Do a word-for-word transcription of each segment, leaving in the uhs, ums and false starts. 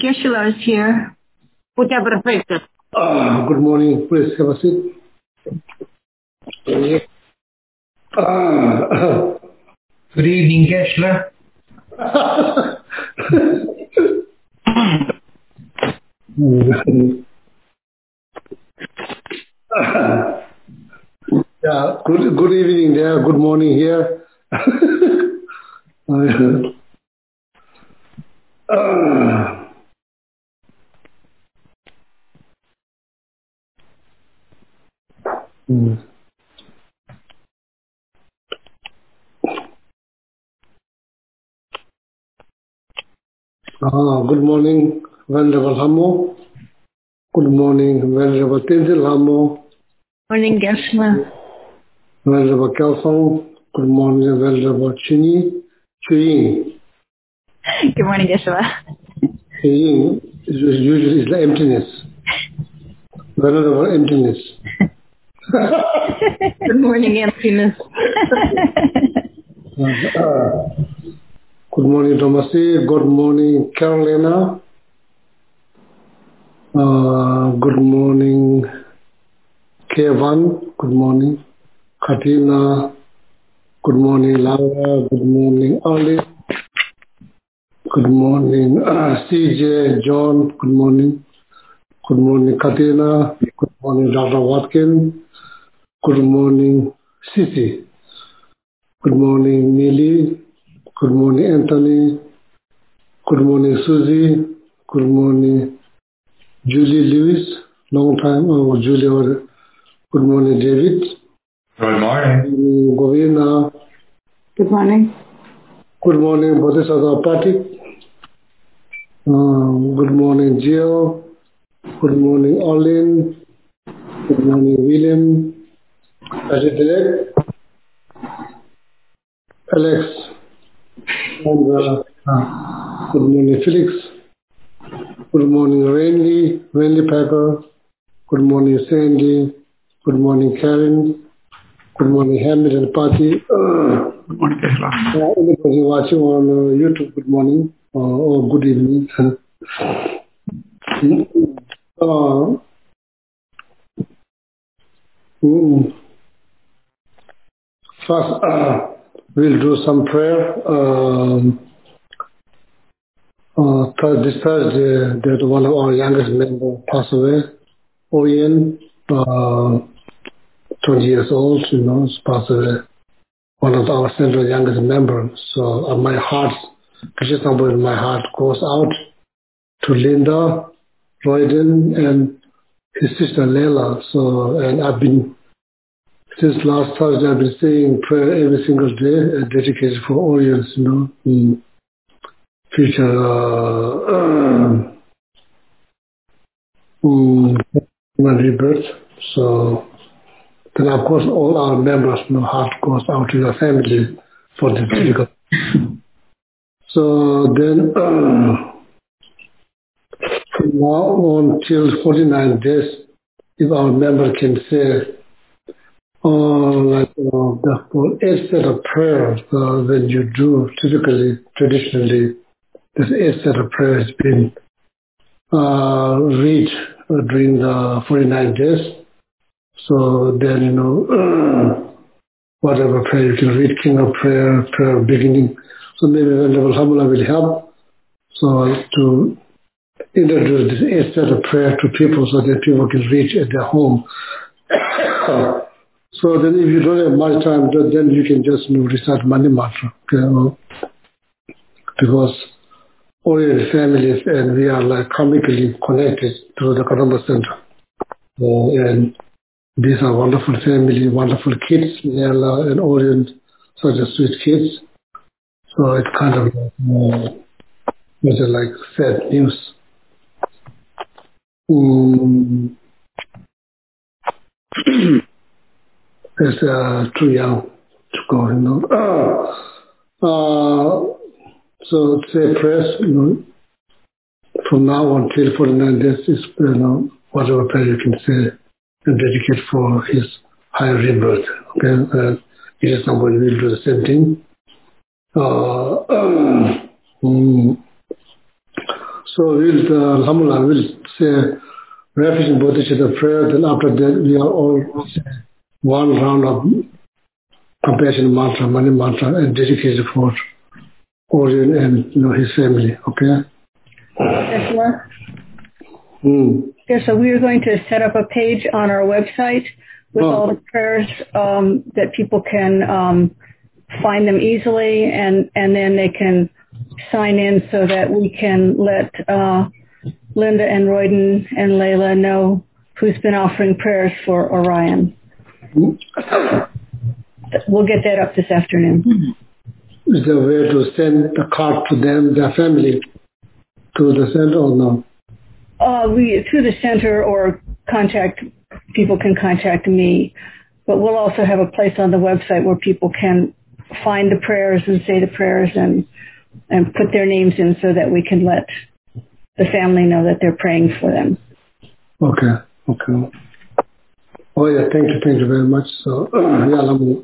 Geshe-la is here. Puja perfecto. Uh, good morning. Please have a seat. Uh, Good evening, Geshe-la. yeah, good, good evening there. Good morning here. uh, mm. Ah, good morning, Venerable Hamo. Good morning, Venerable Tenzil Hamo. Morning, Geshe-la. Venerable Kelsong. Good morning, Venerable Chini. Chuying. Good morning, Geshe-la. Chuying is usually is the emptiness. Venerable emptiness. Good morning, emptiness. uh, good morning, Tomasi. Good morning, Carolina. Uh, good morning, Kevan. Good morning, Katina. Good morning, Laura. Good morning, Ali. Good morning, uh, C J, John. Good morning. Good morning, Katina. Good morning, Doctor Watkin. Good morning, Sisi. Good morning, Neely. Good morning, Anthony. Good morning, Susie. Good morning, Julie Lewis. Long time. Oh, Julie. Or good morning, David. Good morning. Good morning, Govina. Good morning. Good morning, Bodhisattva Patik. Um, good morning, Jill. Good morning, Olin. Good morning, William. Ajit, Alex. And, uh, uh, good morning, Felix. Good morning, Rainley. Rainley Pepper. Good morning, Sandy. Good morning, Karen. Good morning, Hamid and Patti. Uh, Good morning, Geshe-la. uh, anybody watching on uh, YouTube, good morning uh, or good evening. uh, mm, first, uh, we'll do some prayer. Um, uh, th- this Thursday, that one of our youngest members passed away. Oyen, uh, twenty years old, you know, is passed away. One of our central youngest members. So uh, my heart, just number in my heart goes out to Linda, Royden, and his sister Leila. So, and I've been, since last Thursday, I've been saying prayer every single day, uh, dedicated for Orients, you know, in future uh, uh, um, human rebirth. So, then of course all our members, you know, heart goes out to your family for this difficult. So then, uh, from now on till forty-nine days, if our member can say, oh, like uh, the for eight set of prayers uh, when you do typically, traditionally, this eight set of prayers been uh, read uh, during the forty-nine days. So then, you know, whatever prayer you can read, King of Prayer, prayer beginning. So maybe Venerable Hamula will help. So to introduce this eight set of prayer to people so that people can reach at their home. So then if you don't have much time, then you can just, you know, recite Mani Mantra. Okay? Because Orient families and we are like karmically connected to the Kadamba Center. Uh, and these are wonderful family, wonderful kids, Nella and Orient, such as sweet kids. So it's kind of uh, it's like sad news. Mm. It's uh, too young to go, you know. Uh, uh, so say prayers, you know, from now until forty-nine days is, you know, whatever prayer you can say and dedicate for his higher rebirth. Okay, uh, it is somebody will do the same thing. Uh, uh, mm. So we'll, uh, Alhamdulillah, we'll say refuge and bodhicitta prayer. Then after that, we are all one round of compassion mantra, money mantra, and dedicated for Orion and you know his family. Okay. Geshe-la? Hmm. Yeah, so we are going to set up a page on our website with Oh. all the prayers um, that people can um, find them easily, and, and then they can sign in so that we can let uh, Linda and Royden and Layla know who's been offering prayers for Orion. We'll get that up this afternoon. Is there a way to send the card to them, their family, to the center or no? Uh, we through the center or contact people can contact me, but we'll also have a place on the website where people can find the prayers and say the prayers and and put their names in so that we can let the family know that they're praying for them. Okay, okay. Oh yeah, thank you, thank you very much. So yeah, Alhamdulillah.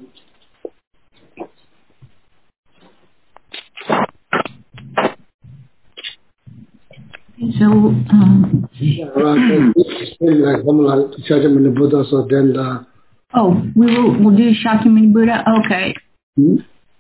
So, um, Like Alhamdulillah, Shakyamuni Buddha. So then the oh, we will we'll do Shakyamuni Buddha. Okay. hmm?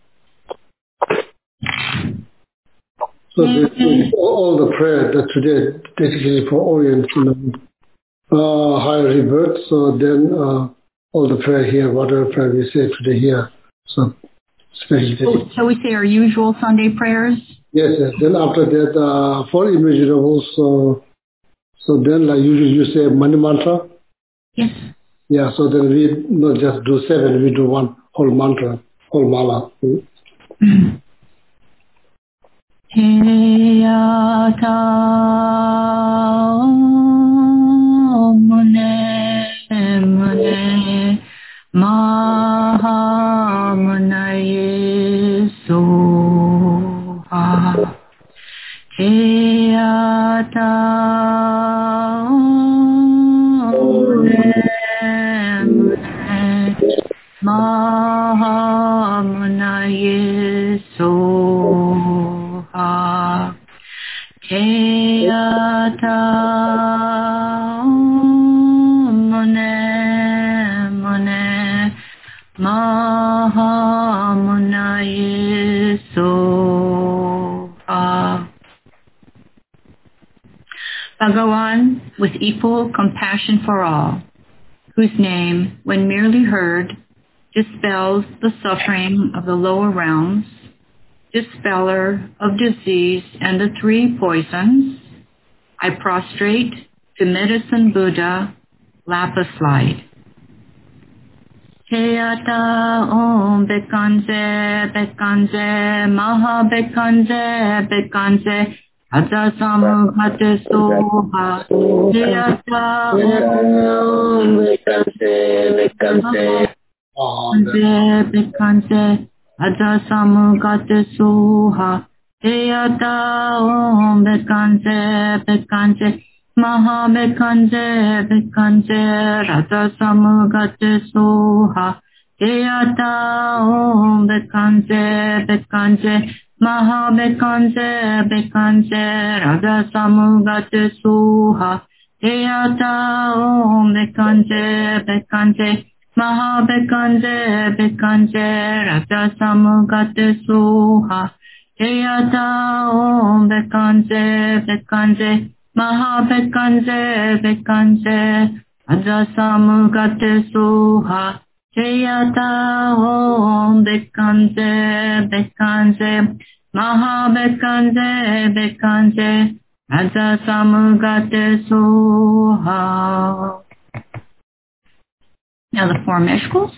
So the, all the prayer that today dedicated for Orient, you know, uh, higher rebirth. So then uh, all the prayer here, whatever prayer we say today here. So especially So, so we say our usual Sunday prayers. yes, yes. Then after that, uh, for immeasurables, so so then like usually you say Mani mantra. Yes. Yeah. So then we not just do seven, we do one whole mantra, whole mala. Hmm? Heyata mune mune maha munaye soha. Heyata mune mune maha munaye soha. Heyata mune mune maha munaye soha. Bhagawan, with equal compassion for all, whose name, when merely heard, dispels the suffering of the lower realms, dispeller of disease and the three poisons, I prostrate to Medicine Buddha, lapis slide. Heyata om bekanze bekanze maha bekanze bekanze ajasamu bhate soha. Heyata om bekanze bekanze bekanze bekanze ajasamu bhate soha. Heyata om bekanze bekanze maha bekanze bekanze rata samugate soha. Heyata om bekanze bekanze maha bekanze bekanze rata samugate soha. Heyata om bekanze bekanze maha bekanze bekanze rata samugate soha. Heyata om bekanze bekanze maha bekanze bekanze ajasamu gate soha. Heyata om bekanze bekanze maha bekanze bekanze ajasamu gate soha. Now the four meshkuls.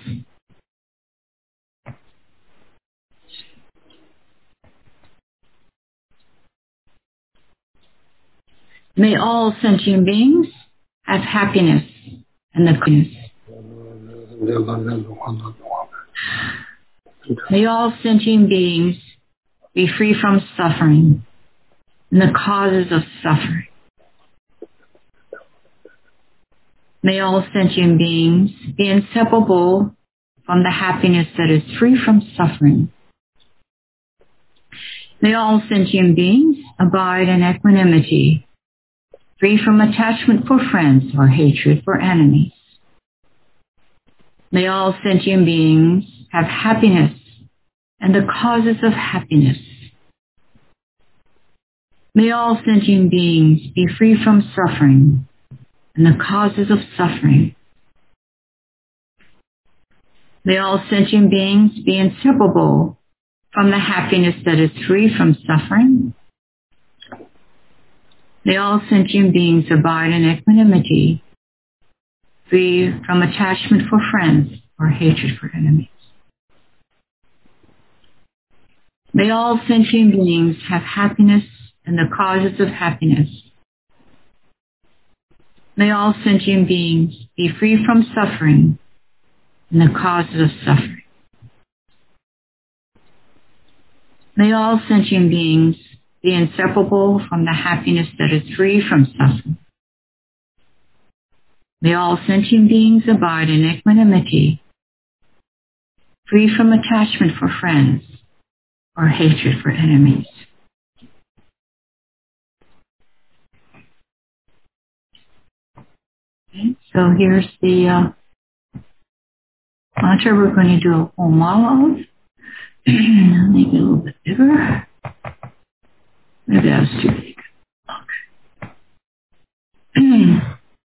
May all sentient beings have happiness and the goodness. May all sentient beings be free from suffering and the causes of suffering. May all sentient beings be inseparable from the happiness that is free from suffering. May all sentient beings abide in equanimity, free from attachment for friends or hatred for enemies. May all sentient beings have happiness and the causes of happiness. May all sentient beings be free from suffering and the causes of suffering. May all sentient beings be inseparable from the happiness that is free from suffering. May all sentient beings abide in equanimity, free from attachment for friends or hatred for enemies. May all sentient beings have happiness and the causes of happiness. May all sentient beings be free from suffering and the causes of suffering. May all sentient beings be inseparable from the happiness that is free from suffering. May all sentient beings abide in equanimity, free from attachment for friends or hatred for enemies. Okay, so here's the uh, mantra we're going to do a whole mala of. Make it a little bit bigger. Maybe that was too big. Okay.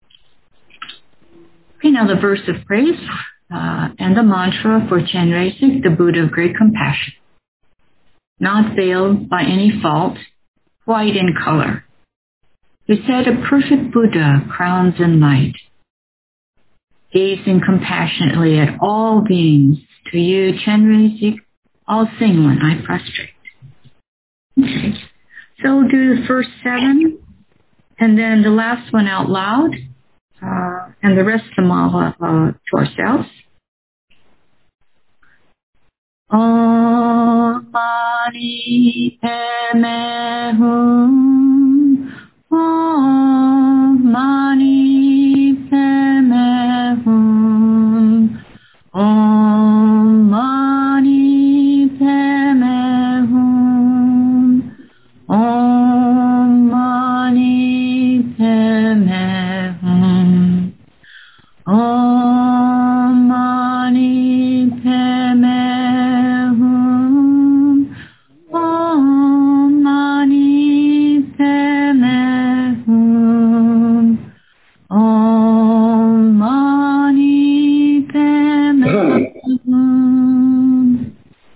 Okay, now the verse of praise uh, and the mantra for Chenrezig, the Buddha of great compassion. Not veiled by any fault, white in color. Who said a perfect Buddha crowns in light. Gazing compassionately at all beings, to you, Chenrezig, all sing when I prostrate. Okay. So we'll do the first seven, and then the last one out loud, uh, and the rest of them all uh, to ourselves. Om Mani Padme Hum. Om Mani Padme Hum. Om Mani Padme Hum. Om Mani Padme Hum. Om Mani Padme Hum. Om Mani Padme Hum. Om Mani Padme Hum.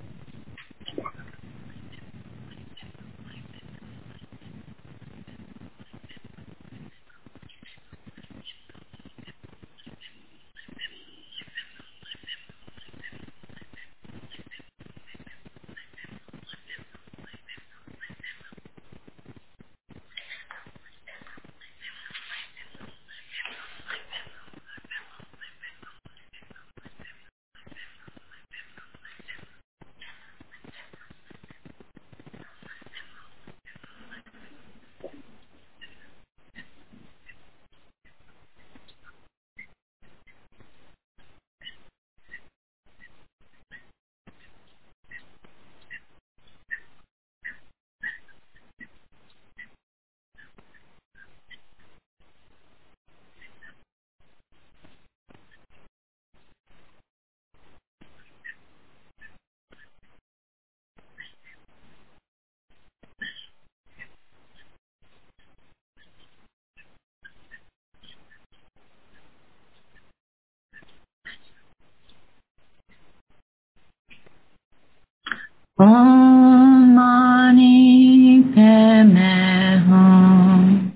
Om Mani Padme Hum.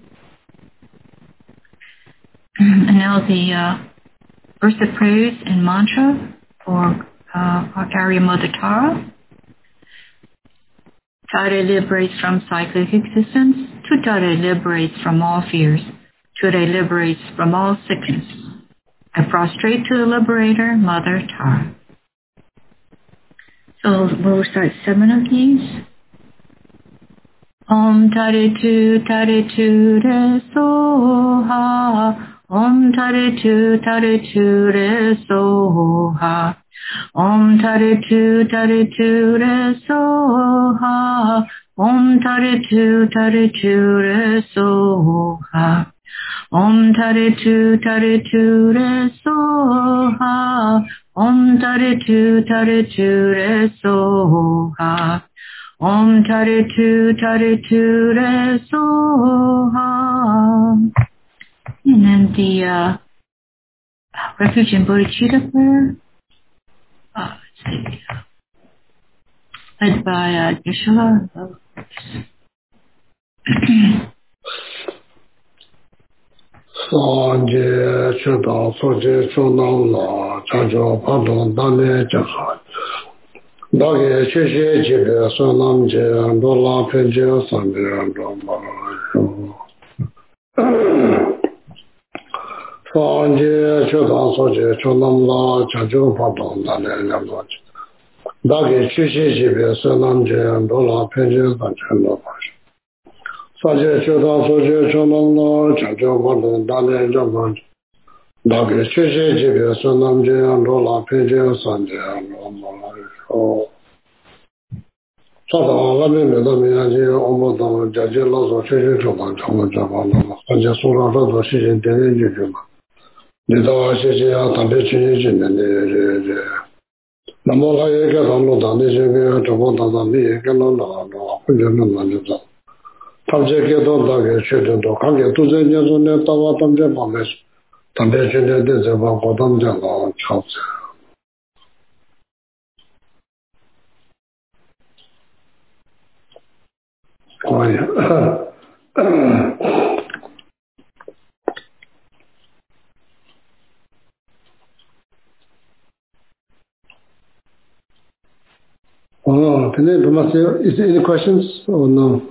And now the uh, verse of praise and mantra for uh, our Arya Mother Tara. Tara liberates from cyclic existence. To Tara liberates from all fears. Tara liberates from all sickness. I prostrate to the liberator, Mother Tara. So we'll recite seven of these. Om Tare Tu Tare Tu Re Soha. Om Tare Tu Tare Tu Re Soha. Om Tare Tu Tare Tu Re Soha. Om Tare Tu Tare Tu Re Soha. Om Tare Tu Tare Tu Re Soha. Om Tare Tu Tare Tu Re Soha. Om Tare Tu Tare Tu Re Soha. And then the uh, Refuge in Bodhicitta prayer. Uh, let's see. Led by uh, Geshe-la. Sanje Chudang Soje Chunang La Chanjo Padon Dane Chakha Dage Cheshe Jibe Sonam Je Andola Penje Sanje Andoma Sanje Chudang Soje Chunang La Chanjo Padon Dane Chakha Dage Cheshe Jibe Sonam Je Andola Penje Sanje Andoma Sanje Chudang Soje Chunang La Chanjo Padon Dane Chakha Dage Cheshe Jibe Sonam Je Andola Penje Sanje Andoma Oh, Sada Lame Medamiaji, Omodam, Jaji Lazo, Cheshe Choban, Chama Jabana, Sanja Sura Rado, Shishin Tene Jujuma. Nida Shishi Atambe Chinishin, and Namola Eka Dano Dani Jimmy, Jabota Dani, Kanana, Pujan Manita. Tamje Kedo Dage, Shetan, Kange, Tuzen Yazone, Tawa Tamje Mames, Tambe Chine, Dezeva, Kodam Jala, Chops. Oh, yeah. Oh, is there any questions or no?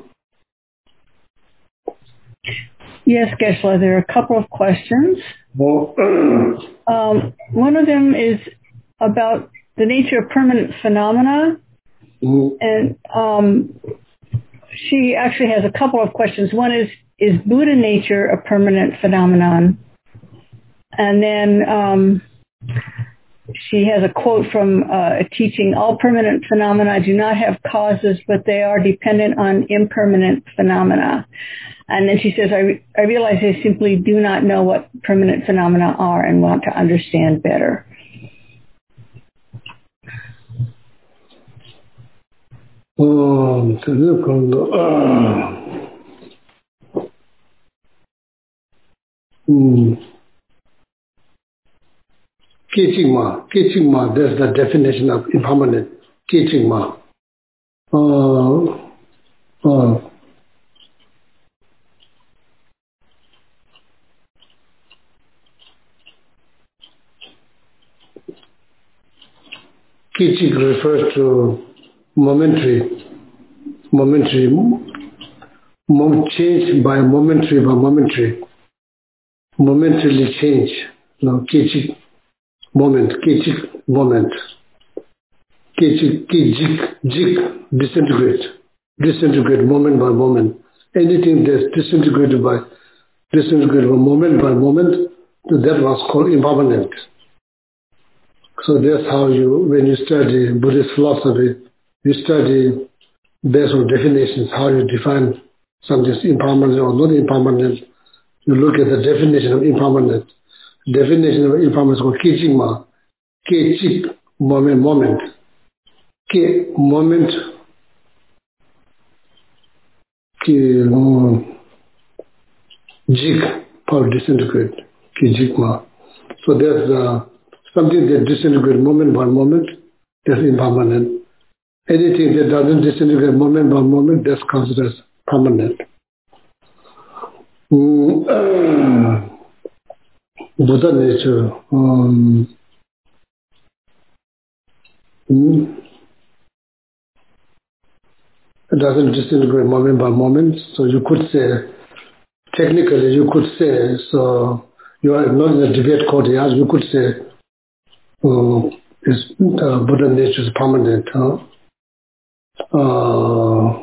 Yes, Geshe-la, there are a couple of questions. Well, um, one of them is about the nature of permanent phenomena. mm, And um, she actually has a couple of questions. One is, is Buddha nature a permanent phenomenon? And then um, she has a quote from uh, a teaching, all permanent phenomena do not have causes, but they are dependent on impermanent phenomena. And then she says, I, re- I realize I simply do not know what permanent phenomena are and want to understand better. um, to look on the, uh, mm, Kichingma, Kichingma, that's the definition of impermanent. Kichingma. Uh, uh, Kichik refers to momentary, momentary, mom, change by momentary by momentary, momentarily change. No, Kichik, moment, Kichik, moment. Kichik, Kichik, Jik, disintegrate, disintegrate moment by moment. Anything that's disintegrated by, disintegrated by moment by moment, that was called impermanent. So that's how you, when you study Buddhist philosophy, you study based on definitions, how you define something is impermanent or not impermanent. You look at the definition of impermanent. Definition of impermanent is called Kichingma. Kichik, moment, moment. Ki, moment. Ki, um, Jik, power disintegrate. Kijikma. So there's uh, something that disintegrates moment by moment, that's impermanent. Anything that doesn't disintegrate moment by moment, that's considered as permanent. Mm, uh, Buddha nature. Um, mm, it doesn't disintegrate moment by moment, so you could say, technically you could say, so you are not in a debate court, yes, you could say, uh, is uh, Buddha nature is permanent. Huh? Uh,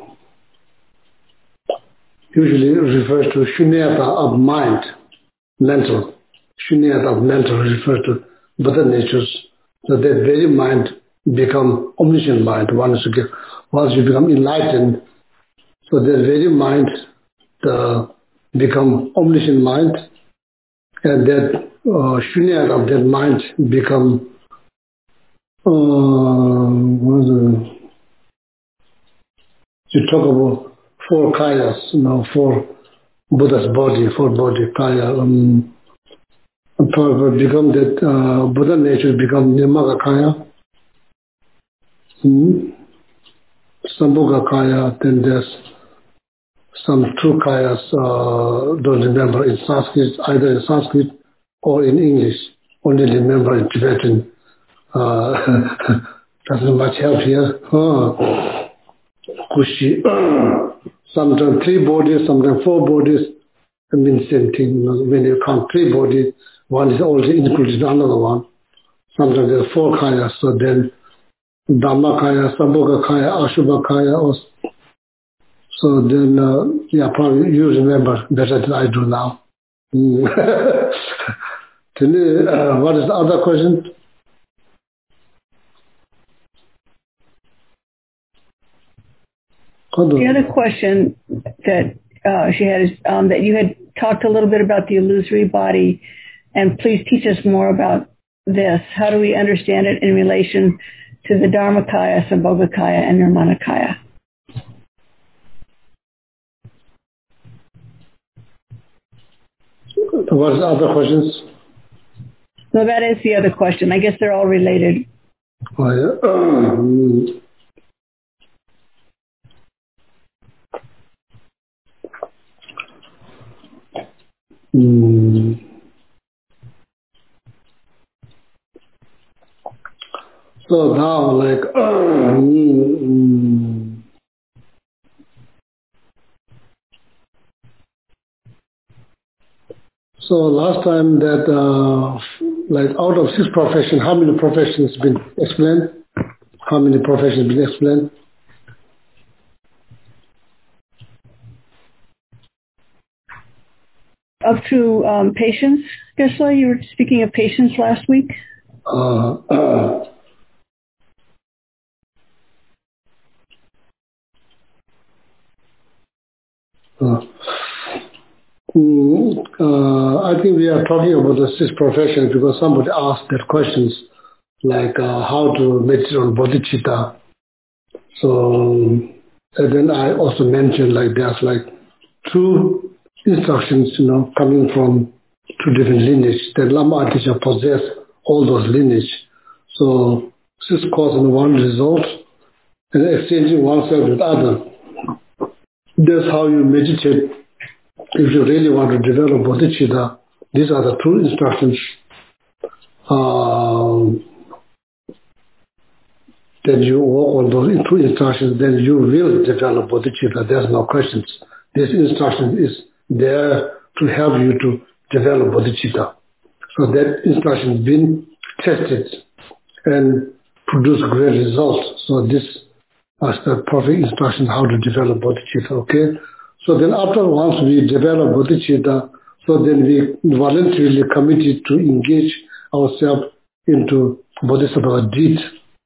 usually refers to shunyata of mind, mental. Shunyata of mental refers to Buddha natures. So that very mind become omniscient mind. Once you, get, once you become enlightened, So that very mind uh, become omniscient mind, and that uh, shunya of that mind become uh, what is it? You talk about four kayas, you know, four Buddha's body, four body kaya. Um, become that uh, Buddha nature become Nirmaka kaya, hmm? Sambhoga kaya. Then there's some true kayas. Uh, don't remember in Sanskrit, either in Sanskrit or in English. Only remember in Tibetan. Uh, doesn't much help here. Huh. Kushi. Sometimes three bodies, sometimes four bodies. I mean, same thing. When you count three bodies, one is also included in another one. Sometimes there are four kayas. So then, Dhamma kaya, Sambhoga kaya, Ashubha kaya. Also. So then, uh, yeah, probably you remember better than I do now. Mm. Can you, uh, what is the other question? The other question that uh, she had is um, that you had talked a little bit about the illusory body, and please teach us more about this. How do we understand it in relation to the Dharmakaya, Sambhogakaya, and Nirmanakaya? What are the other questions? No, that is the other question. I guess they're all related. Oh, yeah. um, mm. So now, like, uh, mm, so last time that, uh, like, out of six professions, how many professions been explained? How many professions been explained? Up to um, patience, Gesla, you were speaking of patience last week. Uh, uh, uh, mm, uh, I think we are talking about the six professions because somebody asked that questions, like uh, how to meditate on bodhicitta. So, and then I also mentioned like there's like two instructions, you know, coming from two different lineage. That Lama Atisha possess all those lineage. So, six cause and one result, and exchanging oneself with other. That's how you meditate. If you really want to develop bodhicitta, these are the two instructions. Um, then you walk on those two instructions, then you will develop bodhicitta. There's no questions. This instruction is there to help you to develop bodhicitta. So that instruction has been tested and produced great results. So this is the perfect instruction how to develop bodhicitta, okay? So then after once we develop bodhicitta, so then we voluntarily committed to engage ourselves into bodhisattva deed.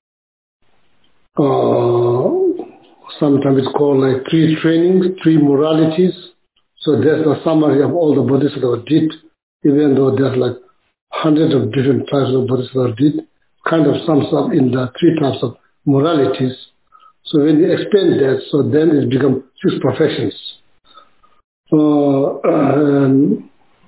Uh, sometimes it's called like three trainings, three moralities. So that's the summary of all the bodhisattva deed, even though there's like hundreds of different types of bodhisattva deed, kind of sums up in the three types of moralities. So when you explain that, so then it becomes six professions. Uh, and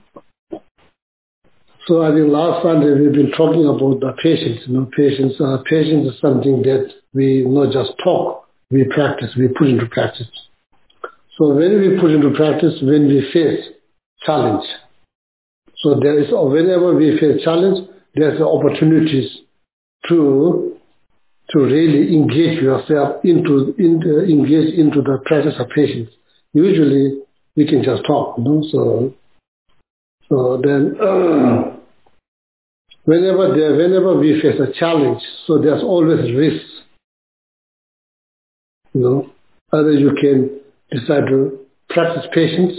so I think last Sunday we've been talking about the patience. You know, patience. Uh, patience is something that we not just talk, we practice, we put into practice. So when we put into practice, when we face challenge, so there is whenever we face challenge, there's opportunities to to really engage yourself into, into engage into the practice of patience. Usually we can just talk, you know. So so then. Uh, Whenever there, whenever we face a challenge, so there's always risks. You know, either you can decide to practice patience,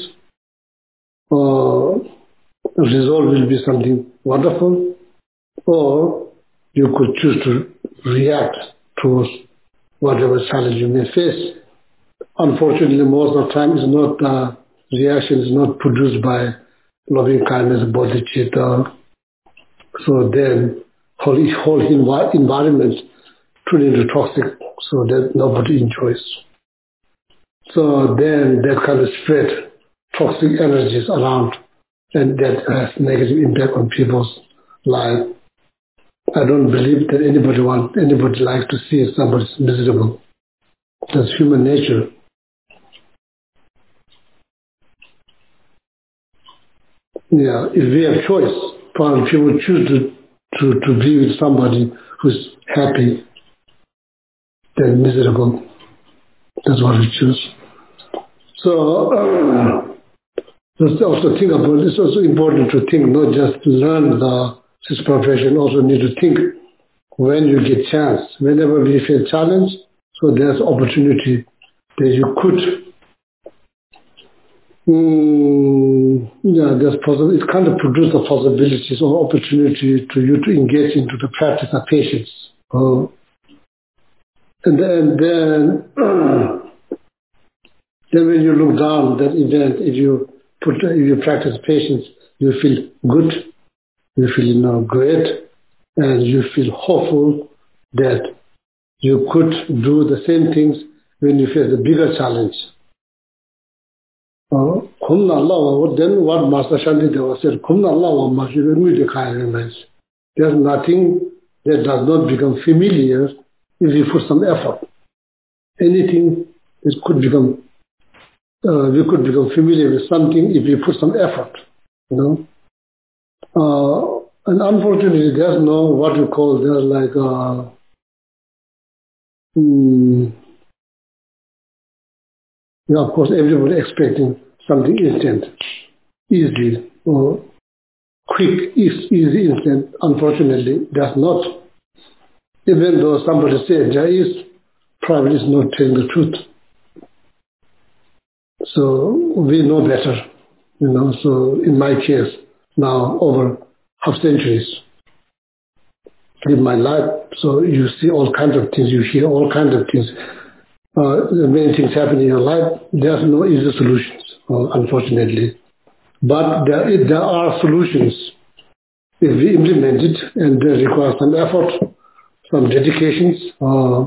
or the result will be something wonderful, or you could choose to react towards whatever challenge you may face. unfortunately, most of the time, is not uh, reaction is not produced by loving kindness, bodhicitta. So then, whole whole envi- environment turned into toxic, so that nobody enjoys. So then, that kind of spread toxic energies around, and that has negative impact on people's life. I don't believe that anybody want anybody likes to see somebody miserable. That's human nature. Yeah, if we have choice, probably people choose to, to, to be with somebody who's happy than miserable. That's what we choose. So, uh, just also think about, it's also important to think, not just to learn the this profession, also need to think when you get chance. Whenever we feel challenge, so there's opportunity that you could Mm, yeah, there's possible. It kind of produces the possibilities or opportunity to you to engage into the practice of patience. Uh, and then, then, then when you look down that event, if you put, if you practice patience, you feel good, you feel you know great, and you feel hopeful that you could do the same things when you face a bigger challenge. Uh, then what Master Shantideva said, there's nothing that does not become familiar if you put some effort. Anything that could become, uh, we could become familiar with something if you put some effort, you know. Uh, and unfortunately, there's no what you call, there's like, uh, hmm, yeah, of course, everybody expecting something instant, easy, or quick, easy, instant. Unfortunately, that's not. Even though somebody said there is, probably is not telling the truth. So we know better, you know. So in my case, now over half centuries in my life, so you see all kinds of things, you hear all kinds of things. Uh, many things happen in your life. There's no easy solutions, uh, unfortunately. But there, is, there are solutions if we implement it, and they require some effort, some dedications. Uh,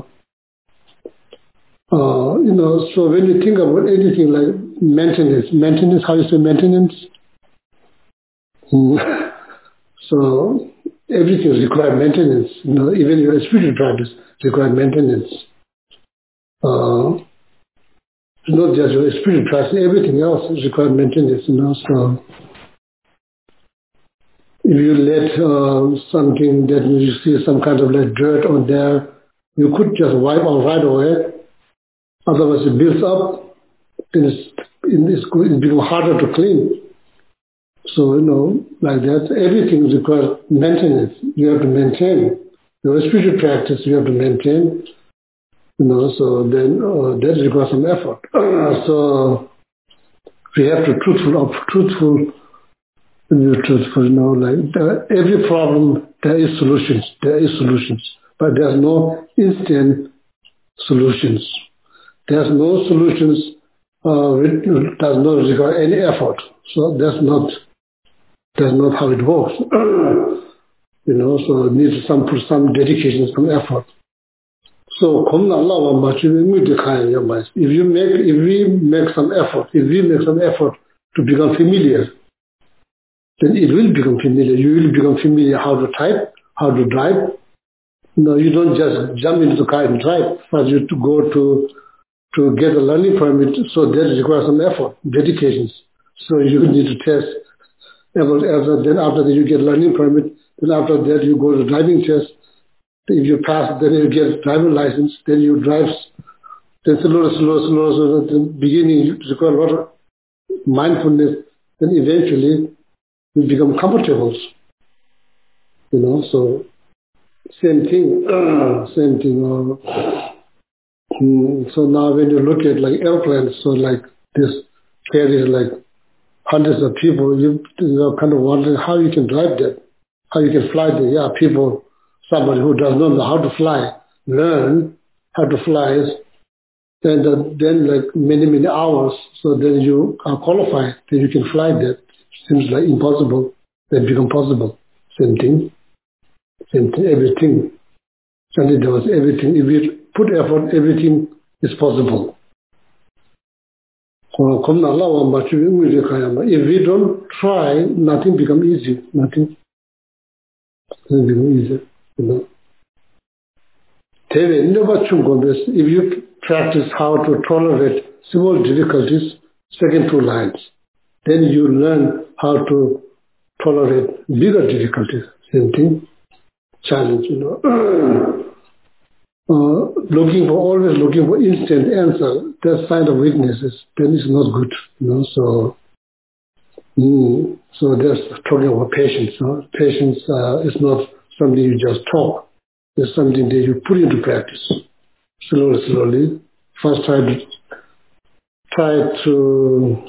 uh, you know, so when you think about anything like maintenance, maintenance, how you say maintenance? Mm. So everything requires maintenance. You know, even your spiritual practice requires maintenance. Uh, not just your spiritual practice, everything else requires maintenance. You know, so if you let uh, something that you see some kind of like dirt on there, you could just wipe out right away. Otherwise, it builds up, and it's, it's, it becomes harder to clean. So, you know, like that, everything requires maintenance. You have to maintain. Your spiritual practice, you have to maintain. You know, so then uh, that requires some effort. So we have to truthful, truthful, be truthful. You know, like the, every problem there is solutions. There is solutions, but there's no instant solutions. There's no solutions uh, which does not require any effort. So that's not that's not how it works. You know, so it needs some some dedication, some effort. So if you make if we make some effort, if we make some effort to become familiar, then it will become familiar. You will become familiar how to type, how to drive. No, you don't just jump into the car and drive. First you to go to to get a learning permit, so that requires some effort, dedications. So you need to test. Then after that you get learning permit. Then after that you go to driving test. If you pass, then you get driver license. Then you drive. Then slow, slow, slow. So at the beginning you require a lot of mindfulness. Then eventually you become comfortable. You know, so same thing. Same thing. Uh, Mm, so now when you look at like airplanes, so like this carries like hundreds of people, you, you know, kind of wondering how you can drive that, how you can fly there. Yeah, people, somebody who does not know how to fly, learn how to fly and uh, then like many, many hours, so then you are qualified, then you can fly that. Seems like impossible, then become possible. Same thing, same thing, everything. And there was everything. If you put effort, everything is possible. If we don't try, nothing becomes easy. Nothing doesn't become easy. You know. If you practice how to tolerate small difficulties, second two lines, then you learn how to tolerate bigger difficulties. Same thing, challenge, you know. Uh, looking for, always looking for instant answer, that sign of weaknesses, then it's not good, you know, so, mm, so that's talking about patience, no? Patience uh, is not something you just talk, it's something that you put into practice, slowly, slowly. First try to, try to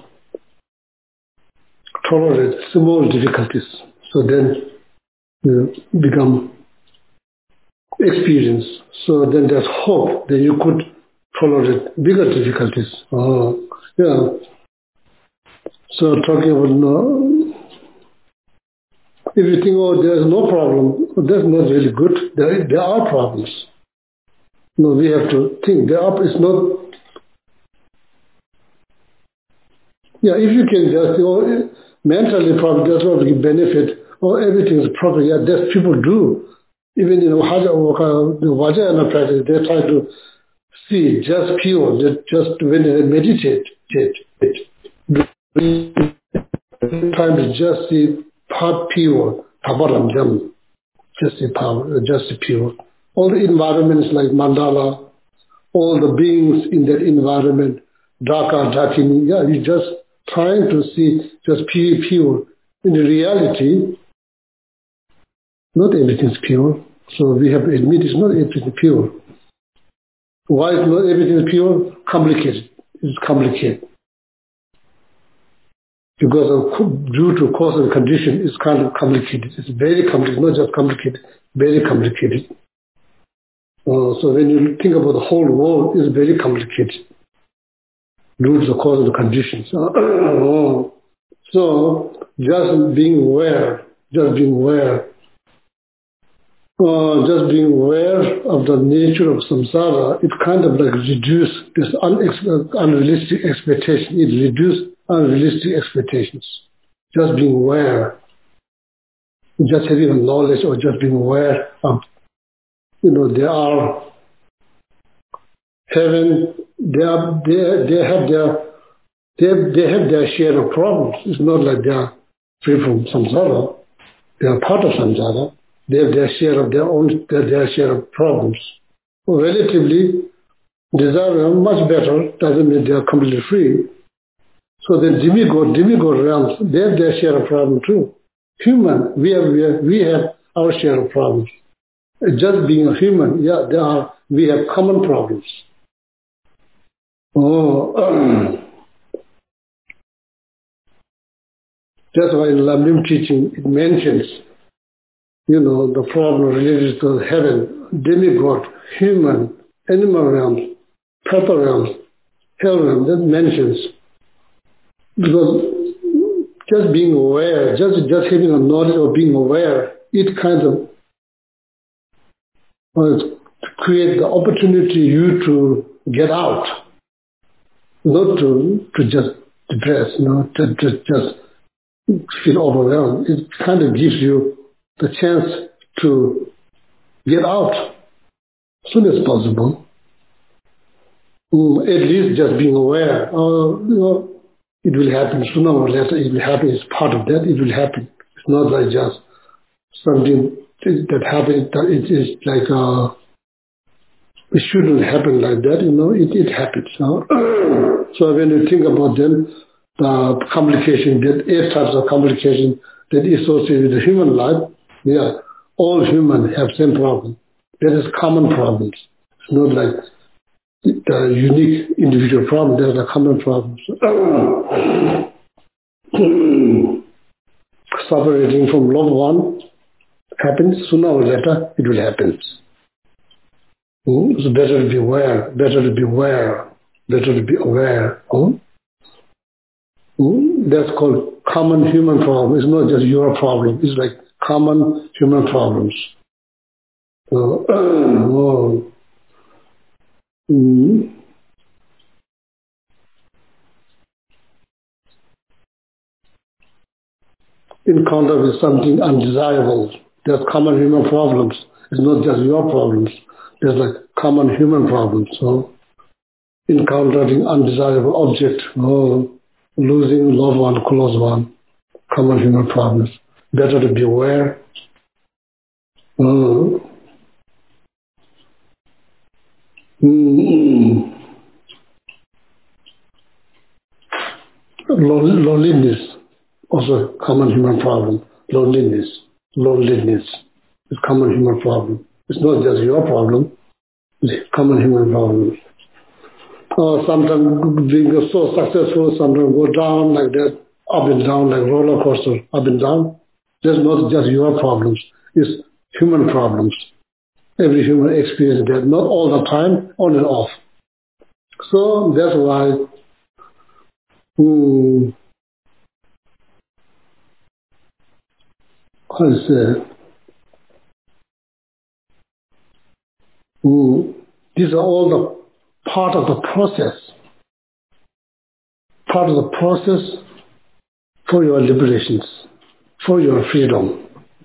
tolerate small difficulties, so then you become experience. So then there's hope that you could tolerate bigger difficulties. Oh, yeah. So talking about no, if you think, oh, there's no problem, that's not really good. There, there are problems. No, we have to think. There are, it's not. Yeah, if you can just think, oh, mentally probably does not give benefit. Oh, everything is proper. Yeah, that's people do. Even in the Vajrayana practice, they try to see just pure, just when they meditate, trying to just see part pure, tabaram, just see power, just see pure. All the environments like mandala, all the beings in that environment, Dhaka, Dhakini, yeah, you're just trying to see just pure, pure. In reality, not everything is pure. So we have to admit it's not everything pure. Why is not everything pure? Complicated. It's complicated. Because of, due to cause and condition, it's kind of complicated. It's very complicated, not just complicated, very complicated. Uh, so when you think about the whole world, it's very complicated due to the cause and the conditions. Uh, so just being aware, just being aware, Uh, just being aware of the nature of samsara, it kind of like reduce this unex- unrealistic expectation. It reduces unrealistic expectations. Just being aware, just having a knowledge or just being aware of, you know, they are having, they are, they, they have their, they, they have their share of problems. It's not like they are free from samsara. They are part of samsara. They have their share of their own, their, their share of problems. Well, relatively, desire are much better, doesn't mean they are completely free. So the demigod, demigod realms, they have their share of problems too. Human, we have, we have, we have our share of problems. Just being a human, yeah, there are, we have common problems. Oh, um, that's why in Lamrim teaching, it mentions, you know, the problem related to heaven, demigod, human, animal realms, proper realms, hell realm, that mentions. Because just being aware, just, just having a knowledge of being aware, it kind of uh, creates the opportunity you to get out, not to, to just depress, you know, to, to just feel overwhelmed. It kind of gives you the chance to get out as soon as possible. Mm, at least just being aware, uh, you know, it will happen sooner or later. It will happen. It's part of that. It will happen. It's not like just something that happens. It is like uh, it shouldn't happen like that. You know, it it happens. Huh? So when you think about them, the complication, that eight types of complication that is associated with the human life. Yeah, all humans have same problem. That is common problems. It's not like the unique individual problem. There are common problems. Separating from loved one happens sooner or later. It will happen. It's better to be aware. Better to be aware. better to be aware. Hmm? Hmm? That's called common human problem. It's not just your problem. It's like common human problems. So, oh. mm. Encounter with something undesirable. There's common human problems. It's not just your problems. There's like common human problems. So, encountering undesirable object, oh, losing loved one, close one, common human problems. Better to be aware. Oh. Mm. Lon- loneliness, also common human problem. Loneliness, loneliness is common human problem. It's not just your problem. It's common human problem. Uh, sometimes being so successful, sometimes go down like that, up and down like roller coaster, up and down. That's not just your problems. It's human problems. Every human experiences that, not all the time, on and off. So that's why hmm, how to say, hmm, these are all the part of the process, part of the process for your liberations, for your freedom.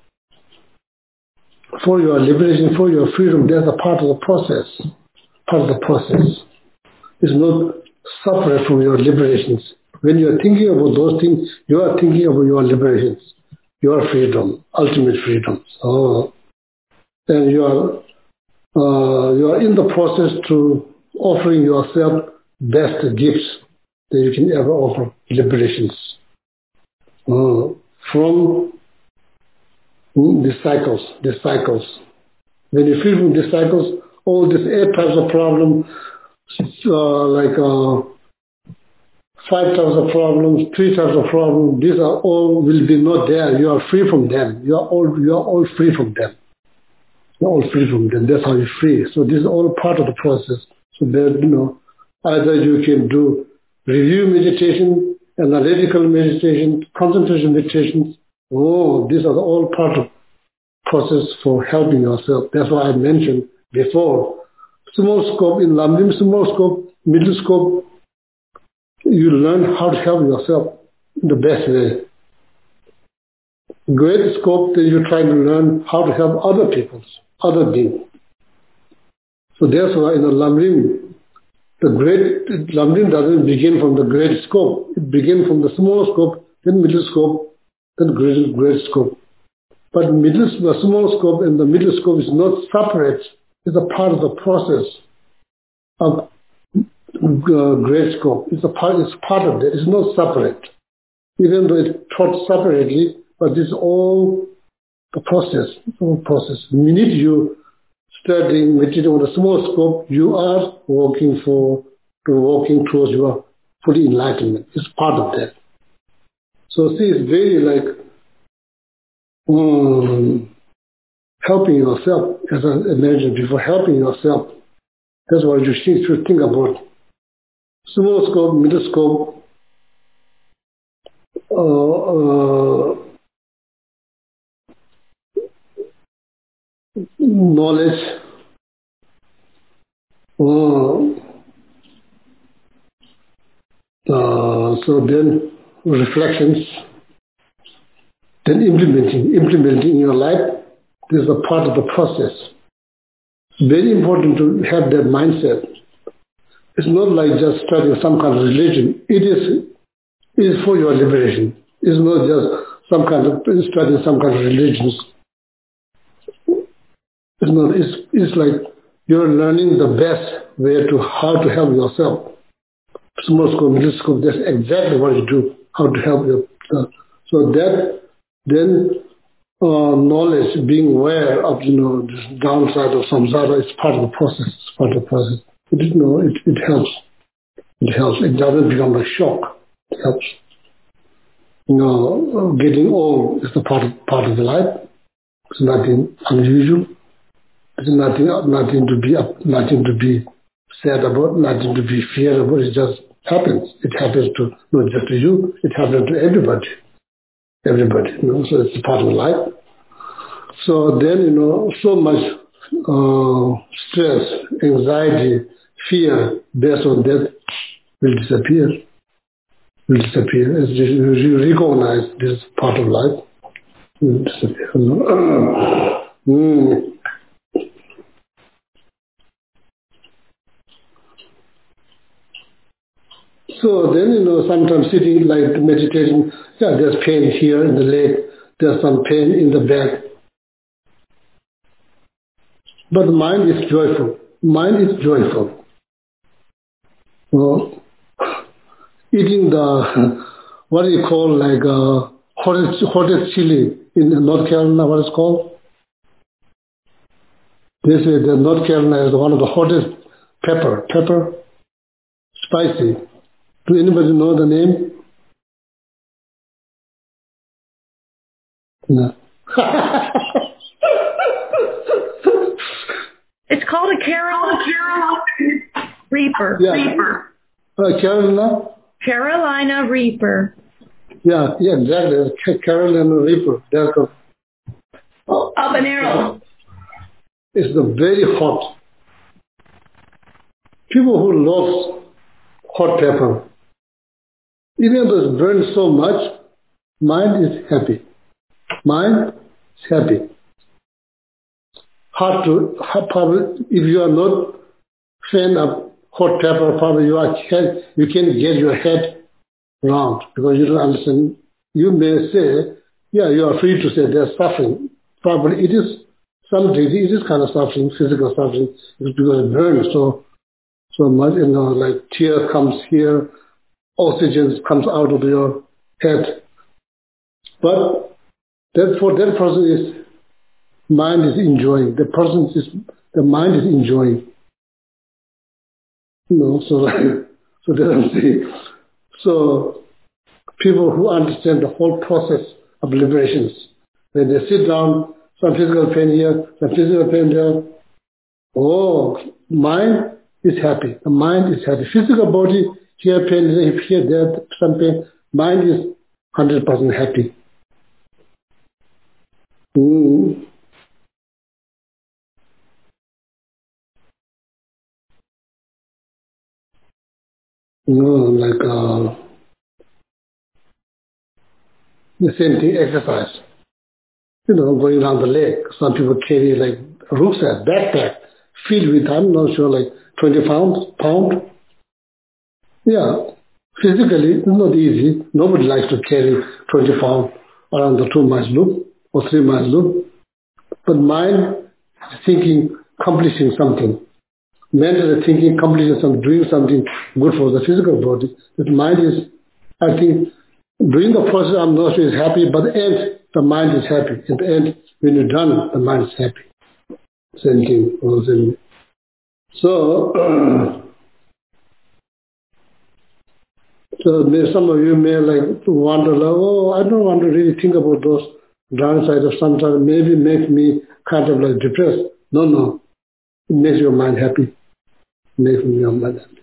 For your liberation, for your freedom, that's a part of the process, part of the process. It's not separate from your liberations. When you are thinking about those things, you are thinking about your liberations, your freedom, ultimate freedom. So, and you are uh, you are in the process to offering yourself best gifts that you can ever offer, liberations uh, from the cycles, the cycles. When you free from the cycles, all these eight types of problems, uh, like uh, five types of problems, three types of problems, these are all will be not there. You are free from them. You are all you are all free from them. You are all free from them. That's how you're free. So this is all part of the process. So that, you know, either you can do review meditation, analytical meditation, concentration meditations. Oh, these are all part of process for helping yourself. That's why I mentioned before. Small scope in Lamrim, small scope, middle scope, you learn how to help yourself in the best way. Great scope that you try to learn how to help other people, other beings. So that's why in the Lamrim, the great Lamrim doesn't begin from the great scope. It begins from the small scope, then middle scope, then great, great scope. But middle, the small scope and the middle scope is not separate. It's a part of the process of uh, great scope. It's a part. It's part of it. It's not separate. Even though it's taught separately, but it's all the process. It's all process. The minute you studying meditating on the small scope, you are working for, working towards your full enlightenment. It's part of that. So see, it's very like. Um, helping yourself, as I mentioned before, helping yourself. That's what you should think about. Small scope, middle scope, uh, uh, knowledge, uh, uh, so then reflections, then implementing, implementing in your life. This is a part of the process. It's very important to have that mindset. It's not like just studying some kind of religion. It is, it is for your liberation. It's not just some kind of studying some kind of religions. It's not. It's, it's like you're learning the best way to how to help yourself. Small scope, middle scope. That's exactly what you do. How to help yourself. So that then. Uh, knowledge, being aware of, you know, this downside of samsara is part of the process. It's part of the process. It, you know, it, it helps. It helps. It doesn't become a shock. It helps. You know, getting old is the part of, part of the life. It's nothing unusual. It's nothing, nothing to be, nothing to be sad about, nothing to be feared about. It just happens. It happens to not just to you. It happens to everybody. Everybody, you know. So it's part of life. So then, you know, so much uh, stress, anxiety, fear based on that will disappear. Will disappear as you, you recognize this part of life. Will disappear. You know? mm. So then, you know, sometimes sitting like meditating, yeah, there's pain here in the leg, there's some pain in the back. But the mind is joyful. Mind is joyful. Well, eating the, what do you call, like, uh, hottest, hottest chili in North Carolina, what is it called? They say that North Carolina is one of the hottest pepper, pepper, spicy. Do anybody know the name? No. It's called a Carolina, Carolina Reaper. Yeah. Reaper. Uh, Carolina? Carolina Reaper. Yeah, yeah, exactly. Carolina Reaper. That's a, Oh, habanero. it's the very hot. People who love hot pepper, even though it burns so much, mind is happy. Mind is happy. Hard to, hard, probably, if you are not fan of hot pepper, probably you are can you can get your head round because you don't understand. You may say, yeah, you are free to say there's suffering. Probably it is some degree, it is kind of suffering, physical suffering, because it burns so so much, you know, like tear comes here, oxygen comes out of your head. But that for that person is mind is enjoying. The person is the mind is enjoying. You know, so like, so they don't see. So people who understand the whole process of liberations, when they sit down, some physical pain here, some physical pain there. Oh, mind is happy. The mind is happy. Physical body, here pain, here there, some pain. Mind is one hundred percent happy. Mm. You know, like uh, the same thing, exercise. You know, going around the lake. Some people carry like a rucksack, backpack, filled with, I'm not sure, like twenty pounds, pound. Yeah, physically, it's not easy. Nobody likes to carry twenty pounds around the two miles loop or three miles loop. But mind thinking, accomplishing something. Mentally thinking, accomplishing something, doing something good for the physical body. But mind is, I think, doing the process, I'm not sure is happy, but at the end, the mind is happy. At the end, when you're done, the mind is happy. Same thing. Same. So, uh, so may, some of you may like wonder, like, oh, I don't want to really think about those downsides of sometimes maybe make me kind of like depressed. No, no. It makes your mind happy. It makes your mind happy.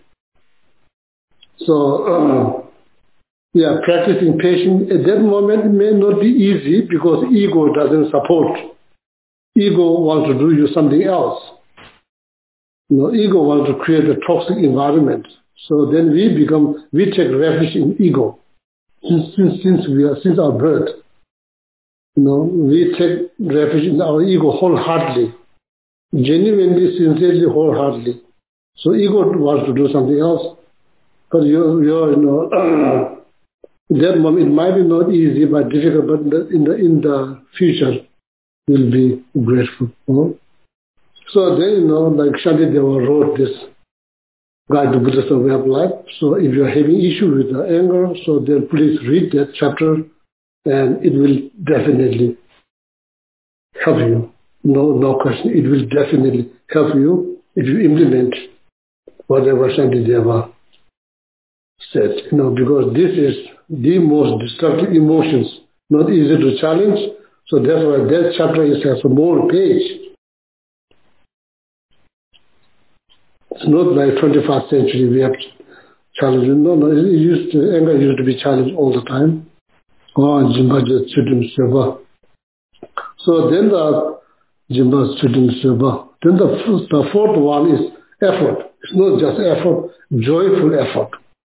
So, uh, yeah, practicing patience at that moment may not be easy because ego doesn't support. Ego wants to do you something else. You know, ego wants to create a toxic environment. So then we become, we take refuge in ego. Since, since, since we are, since our birth, you know, we take refuge in our ego wholeheartedly, genuinely, sincerely, wholeheartedly. So ego wants to do something else, but you're, you're you know, that moment, it might be not easy, but difficult, but in the in the future, you'll be grateful. You know? So then, you know, like Shantideva wrote this Guide to Buddhist Way of Life. So if you're having issue with the anger, so then please read that chapter, and it will definitely help you. No, no question. It will definitely help you if you implement whatever Shantideva said. You know, because this is the most destructive emotions, not easy to challenge. So that's why that chapter is has more page. It's not like twenty-first century we have challenges. No, no, it used to, anger used to be challenged all the time. Oh, Jimba student Seva. So then the Jimba student Seva. Then the, the fourth one is effort. It's not just effort, joyful effort.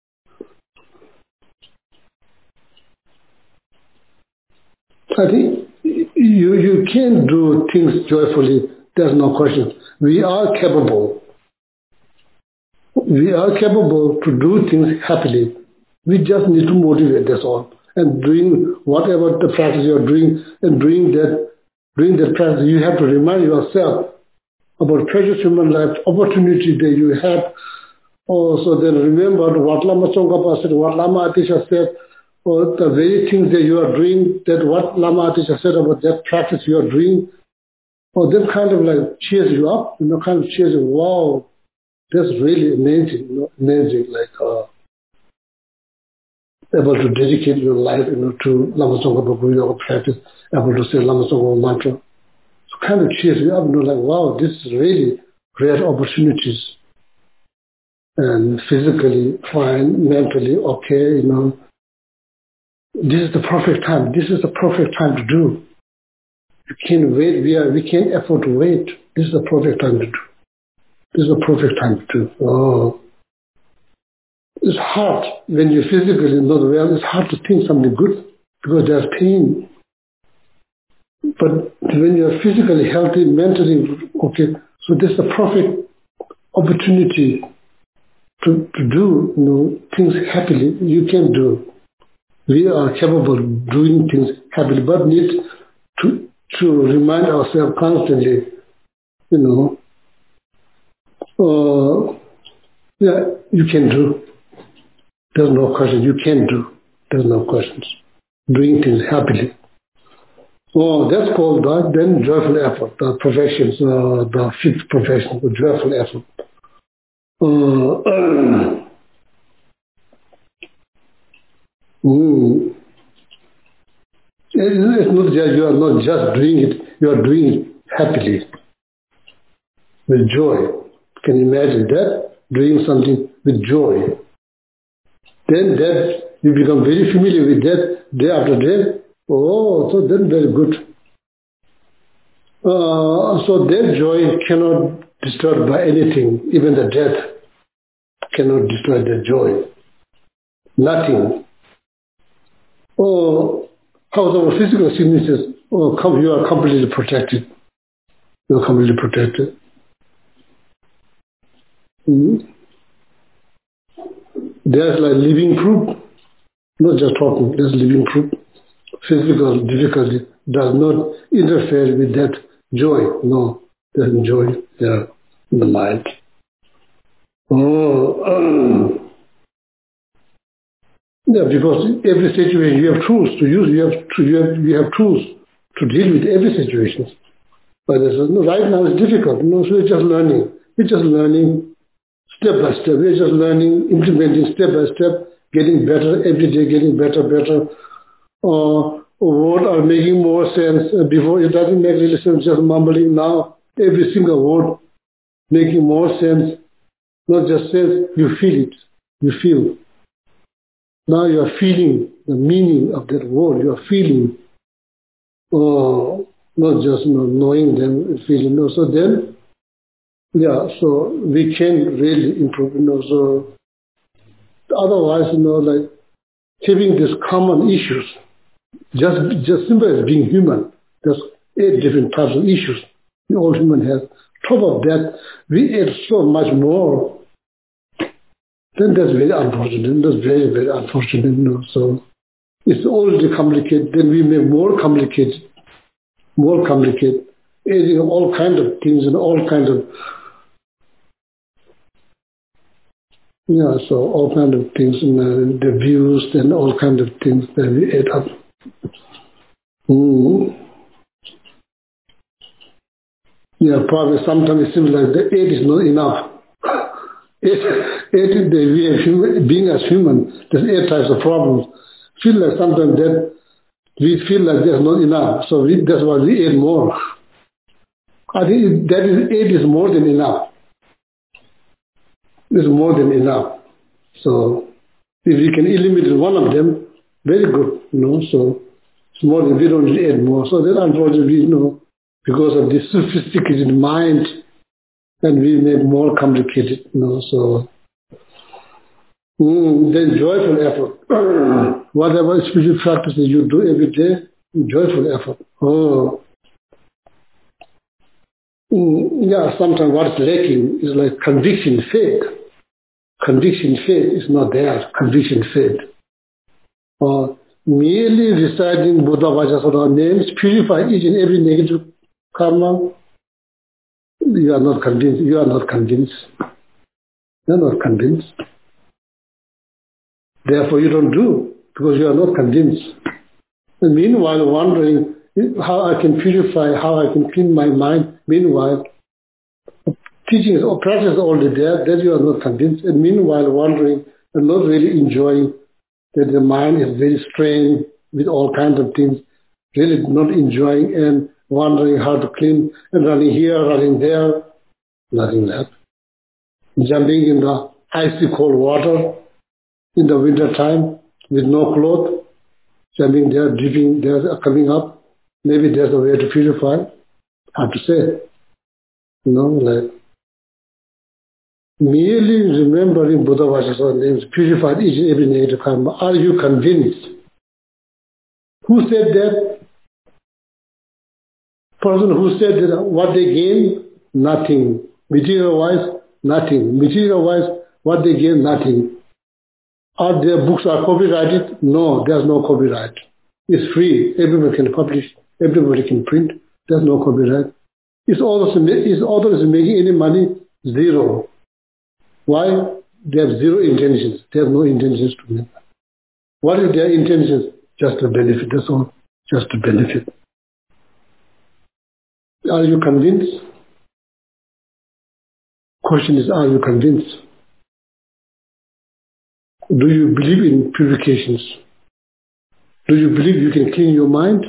I think you, you can do things joyfully, there's no question. We are capable. We are capable to do things happily. We just need to motivate, that's all. And doing whatever the practice you're doing, and doing that, doing that practice, you have to remind yourself about precious human life, opportunity that you have. Also, then remember what Lama Tsongkhapa said, what Lama Atisha said, or the very things that you are doing, that what Lama Atisha said about that practice you are doing, or that kind of like cheers you up, you know, kind of cheers you, wow, that's really amazing, you know, amazing, like uh, able to dedicate your life, you know, to Lama Tsongkhapa Guru Yoga practice, able to say Lama Tsongkhapa mantra. So kind of cheers you up, you know, like, wow, this is really rare opportunities. And physically fine, mentally okay, you know. This is the perfect time. This is the perfect time to do. You can't wait. We are. We can't afford to wait. This is the perfect time to do. This is the perfect time to do. Oh, it's hard when you're physically not well. It's hard to think something good because there's pain. But when you're physically healthy, mentally okay, so this is the perfect opportunity to to do, you know, things happily. You can do. We are capable of doing things happily, but need to to remind ourselves constantly, you know, uh, yeah, you can do. There's no question. You can do. There's no questions. Doing things happily. Oh, that's called that. Then joyful effort. The professions, uh, the fifth profession, the joyful effort. Uh, uh, mm. It's not just, you are not just doing it, you are doing it happily, with joy. Can you imagine that? Doing something with joy. Then that, you become very familiar with that day after day. Oh, so then very good. Uh, so that joy cannot be disturbed by anything. Even the death cannot destroy that joy. Nothing. Oh, how's our physical sicknesses? Oh, come, you are completely protected. You are completely protected. Mm-hmm. There's like living proof, not just talking, there's living proof. Physical difficulty does not interfere with that joy. No, there's joy there in the mind. Oh, um, yeah, because every situation you have tools to use. You have to, you have you have tools to deal with every situation. But no, right now it's difficult. No, so we're just learning. We're just learning step by step. We're just learning, implementing step by step, getting better every day, getting better, better. Uh, words are making more sense. Before it doesn't make really sense, just mumbling. Now every single word making more sense. Not just sense, you feel it. You feel. Now you are feeling the meaning of that word. You are feeling, uh, not just you know, knowing them and feeling. No. So then, yeah, so we can really improve. You know, so otherwise, you know, like having these common issues, just just simply as being human, there's eight different types of issues we all human have. Top of that, we add so much more. Then that's very unfortunate. That's very, very unfortunate. You know? So it's already complicated. Then we make more complicated, more complicated, adding all kinds of things and all kinds of, yeah, so all kinds of things, and uh, the views and all kinds of things that we add up. Mm. Yeah, probably sometimes it seems like the eight is not enough. Eight, eight we are human, being as human, there's eight types of problems. Feel like sometimes that we feel like there's not enough, so we, that's why we add more. I think that is eight is more than enough. is more than enough. So if we can eliminate one of them, very good, you know, so it's more than we don't need to add more. So then unfortunately, you know, because of this sophisticated mind, then we make more complicated, you know, so mm, then joyful effort. Whatever spiritual practices you do every day, joyful effort. Oh. Mm, yeah, sometimes what's lacking is like conviction, faith. Conviction, faith is not there. Conviction, faith. Or merely reciting Buddha Vajrasana names purify each and every negative karma. You are not convinced. You are not convinced. You are not convinced. Therefore, you don't do because you are not convinced. And meanwhile, wondering how I can purify, how I can clean my mind. Meanwhile, teaching or practice is already there, that you are not convinced. And meanwhile, wondering and not really enjoying that the mind is very strained with all kinds of things, really not enjoying and wondering how to clean and running here, running there, nothing left. Jumping in the icy cold water in the winter time with no clothes, jumping there, dipping there, coming up. Maybe there's a way to purify. Hard to say. You know, like merely remembering Buddha Vajrasana names purified each and every negative karma. Are you convinced? Who said that? Person who said that what they gain, nothing. Material-wise, nothing. Material-wise, what they gain, nothing. Are their books are copyrighted? No, there's no copyright. It's free. Everyone can publish. Everybody can print. There's no copyright. Is authors, is authors making any money? Zero. Why? They have zero intentions. They have no intentions to make. What is their intentions? Just to benefit. That's all. Just to benefit. Are you convinced? Question is, are you convinced? Do you believe in purifications? Do you believe you can clean your mind?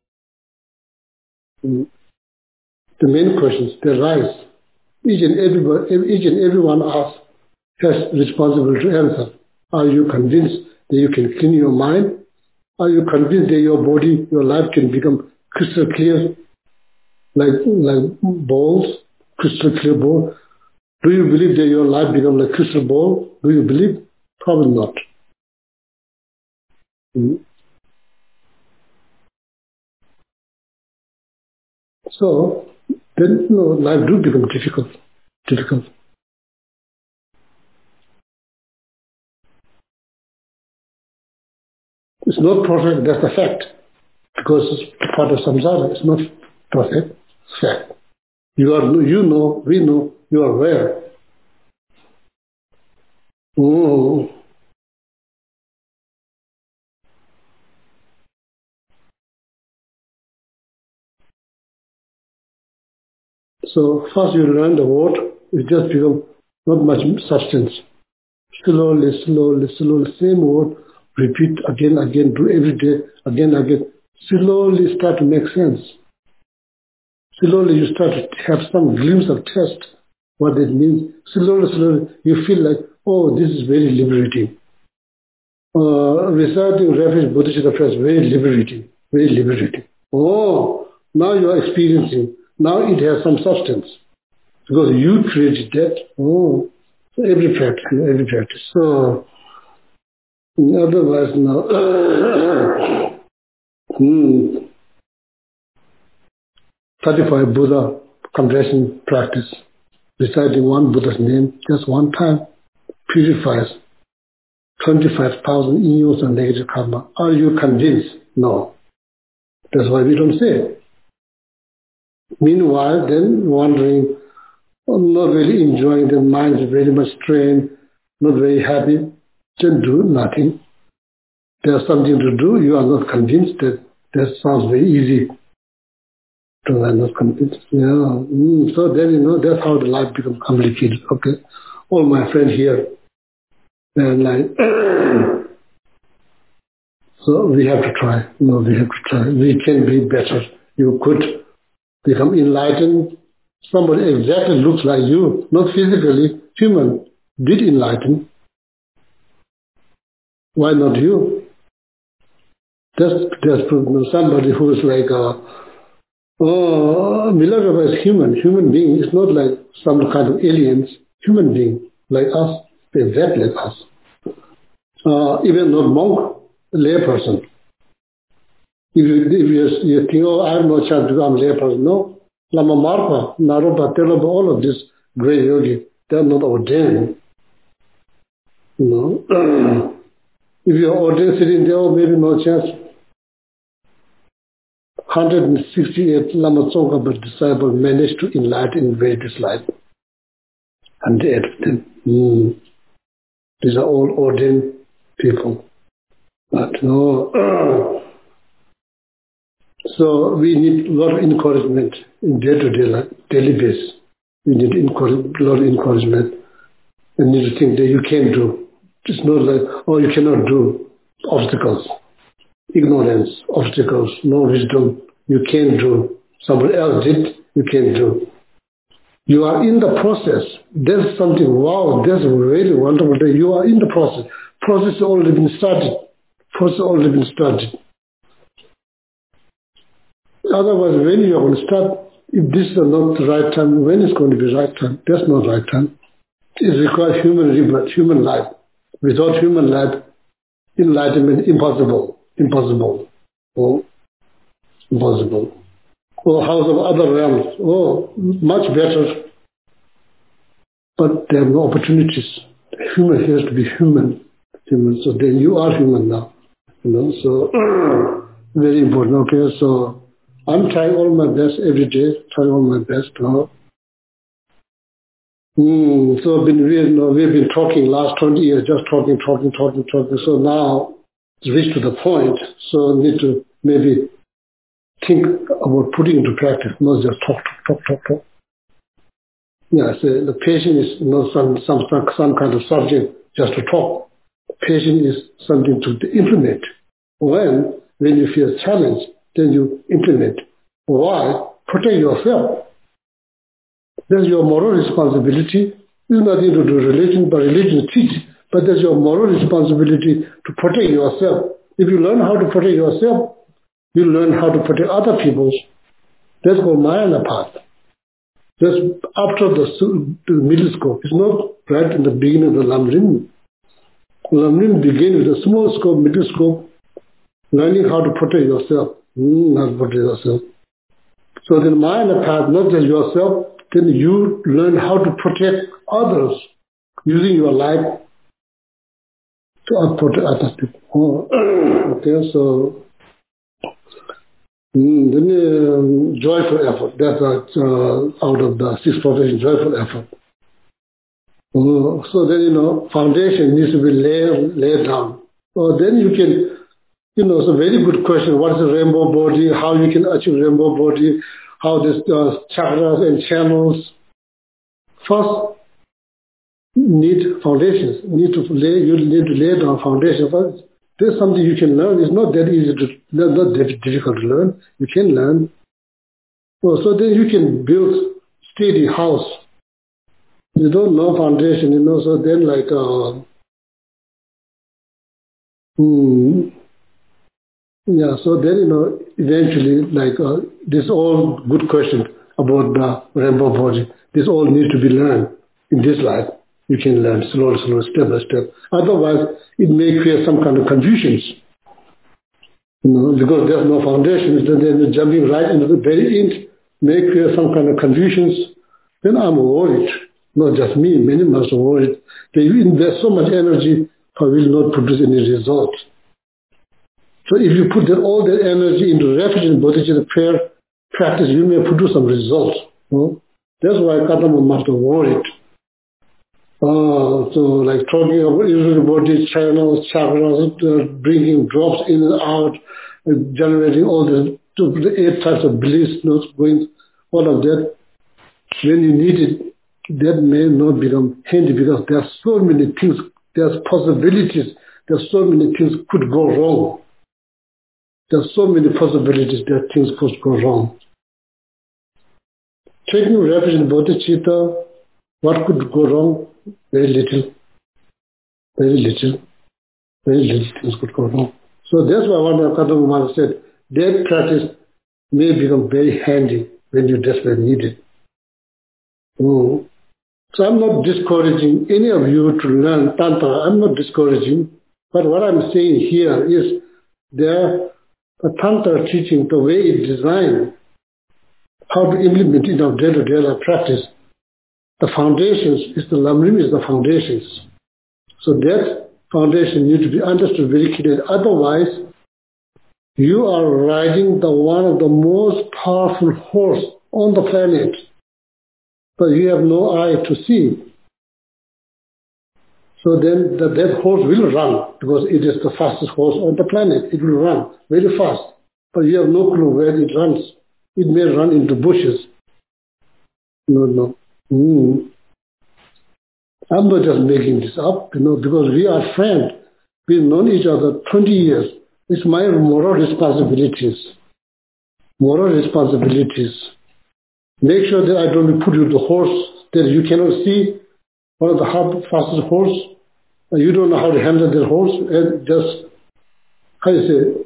The main questions, they rise. Each and everybody, each and everyone asks, has responsibility to answer. Are you convinced that you can clean your mind? Are you convinced that your body, your life can become crystal clear, like like balls, crystal clear ball? Do you believe that your life becomes like crystal ball? Do you believe? Probably not. Mm-hmm. So then, you know, life do become difficult, difficult. It's not perfect, that's a fact. Because it's part of samsara, it's not perfect, it's fact. You are, you know, we know, you are aware. Oh. So first you learn the word, it just becomes not much substance. Slowly, slowly, slowly, same word, repeat again, again, do every day, again, again. Slowly start to make sense. Slowly you start to have some glimpse of test, what it means. Slowly, slowly, you feel like, oh, this is very liberating. Uh, reciting refuge Bodhisattva prayers, very liberating, very liberating. Oh, now you are experiencing. Now it has some substance. Because you created that. Oh, so every practice, every practice. So, otherwise now, hmm, thirty-five Buddha compassion practice. Reciting one Buddha's name just one time purifies twenty-five thousand eons of negative karma. Are you convinced? No. That's why we don't say it. Meanwhile, then wondering, not really enjoying, the mind is very much strained, not very happy, then do nothing. There's something to do, you are not convinced that that sounds very easy. So I'm not convinced. Yeah. Mm. So then, you know, that's how the life becomes complicated. Okay. All my friends here, they're like, so we have to try. No, we have to try. We can be better. You could become enlightened. Somebody exactly looks like you, not physically, human, did enlighten. Why not you? That's, that's somebody who is like, uh, oh, Milarepa is human. Human being is not like some kind of aliens. Human being like us, exactly like us. Uh, even not monk, layperson. If you, if you, you think, oh, I have no chance to become a layperson, no. Lama Marpa, Naropa, Telopa, all of this great yogi, they're not ordained. You know, if you're ordained sitting there, oh, maybe no chance. one hundred sixty-eight Lama Tsongkhapa disciples managed to enlighten in various life. And eight of them. Mm. These are all ordained people. But no. So we need a lot of encouragement in day-to-day life, daily basis. We need encourage, a lot of encouragement. And need to think that you can do. It's not like, oh, you cannot do. Obstacles. Ignorance, obstacles, no wisdom. You can do. Somebody else did, you can do. You are in the process. There's something, wow, that's really wonderful. That you are in the process. Process has already been started. Process has already been started. Otherwise, when you are going to start, if this is not the right time, when is going to be the right time? That's not the right time. It requires human rebirth, human life. Without human life, enlightenment impossible. Impossible. Oh, impossible. Oh, house of other realms. Oh, much better. But there are no opportunities. Human has to be human. Human. So then you are human now. You know, so very important. Okay, so I'm trying all my best every day, trying all my best now. Mm, so been, we, you know, we've been talking last twenty years, just talking, talking, talking, talking. So now it's reached to the point, so need to maybe think about putting into practice, not just talk, talk, talk, talk, talk. Yeah, so the patient is not some, some, some kind of subject just to talk. Patient is something to implement. When, when you feel challenged, then you implement. Why? Protect yourself. That's your moral responsibility. It's nothing to do with religion, but religion teaches. But that's your moral responsibility to protect yourself. If you learn how to protect yourself, you learn how to protect other people. That's called Mayana path. That's after the, the middle scope. It's not right in the beginning of the Lamrim. Lamrim begins with a small scope, middle scope, learning how to protect yourself. Mm, how to protect yourself. So then Mayana path, not just yourself, then you learn how to protect others using your life to protect other people. Oh, okay, so mm, then um, joyful effort. That's uh, out of the six foundations, joyful effort. Uh, so then, you know, foundation needs to be laid, laid down. So then you can, you know, it's a very good question. What is a rainbow body? How you can achieve rainbow body? How this uh, chakras and channels. First, need foundations. Need to lay. You need to lay down foundation first. There's something you can learn. It's not that easy to, not, not that difficult to learn. You can learn. So, so then you can build steady house. You don't know foundation, you know. So then, like, uh, hmm, yeah. So then, you know, eventually, like, uh, this all good question about the rainbow body. This all needs to be learned in this life. You can learn slowly, slowly, step by step. Otherwise, it may create some kind of confusions. You know, because there's no foundations, then they're jumping right into the very end, may create some kind of confusions. Then I'm worried. Not just me, many must be worried. That you invest so much energy, but will not produce any result. So if you put that, all that energy into refuge and bodhicitta prayer practice, you may produce some results. You know? That's why Kadama Master worried. Uh, so like talking about usually body channels, chakras, uh, bringing drops in and out, uh, generating all the, the eight types of bliss, notes going, all of that. When you need it, that may not become handy because there are so many things, there's possibilities, there's so many things could go wrong. There's so many possibilities that things could go wrong. Taking refuge in bodhicitta, What could go wrong? Very little. Very little. Very little things could go wrong. So that's why one of the Maharaj said, that practice may become very handy when you desperately need it. Mm. So I'm not discouraging any of you to learn Tantra. I'm not discouraging. But what I'm saying here is the Tantra teaching, the way it's designed, how to implement it in our day-to-day life practice. The foundations is the Lamrim is the foundations. So that foundation needs to be understood very clearly. Otherwise, you are riding the one of the most powerful horse on the planet, but you have no eye to see. So then the, that horse will run because it is the fastest horse on the planet. It will run very fast, but you have no clue where it runs. It may run into bushes. No, no. Mm. I'm not just making this up, you know, because we are friends. We've known each other twenty years. It's my moral responsibilities. Moral responsibilities. Make sure that I don't put you the horse that you cannot see, one of the hard, fastest horse, and you don't know how to handle that horse, and just, how do you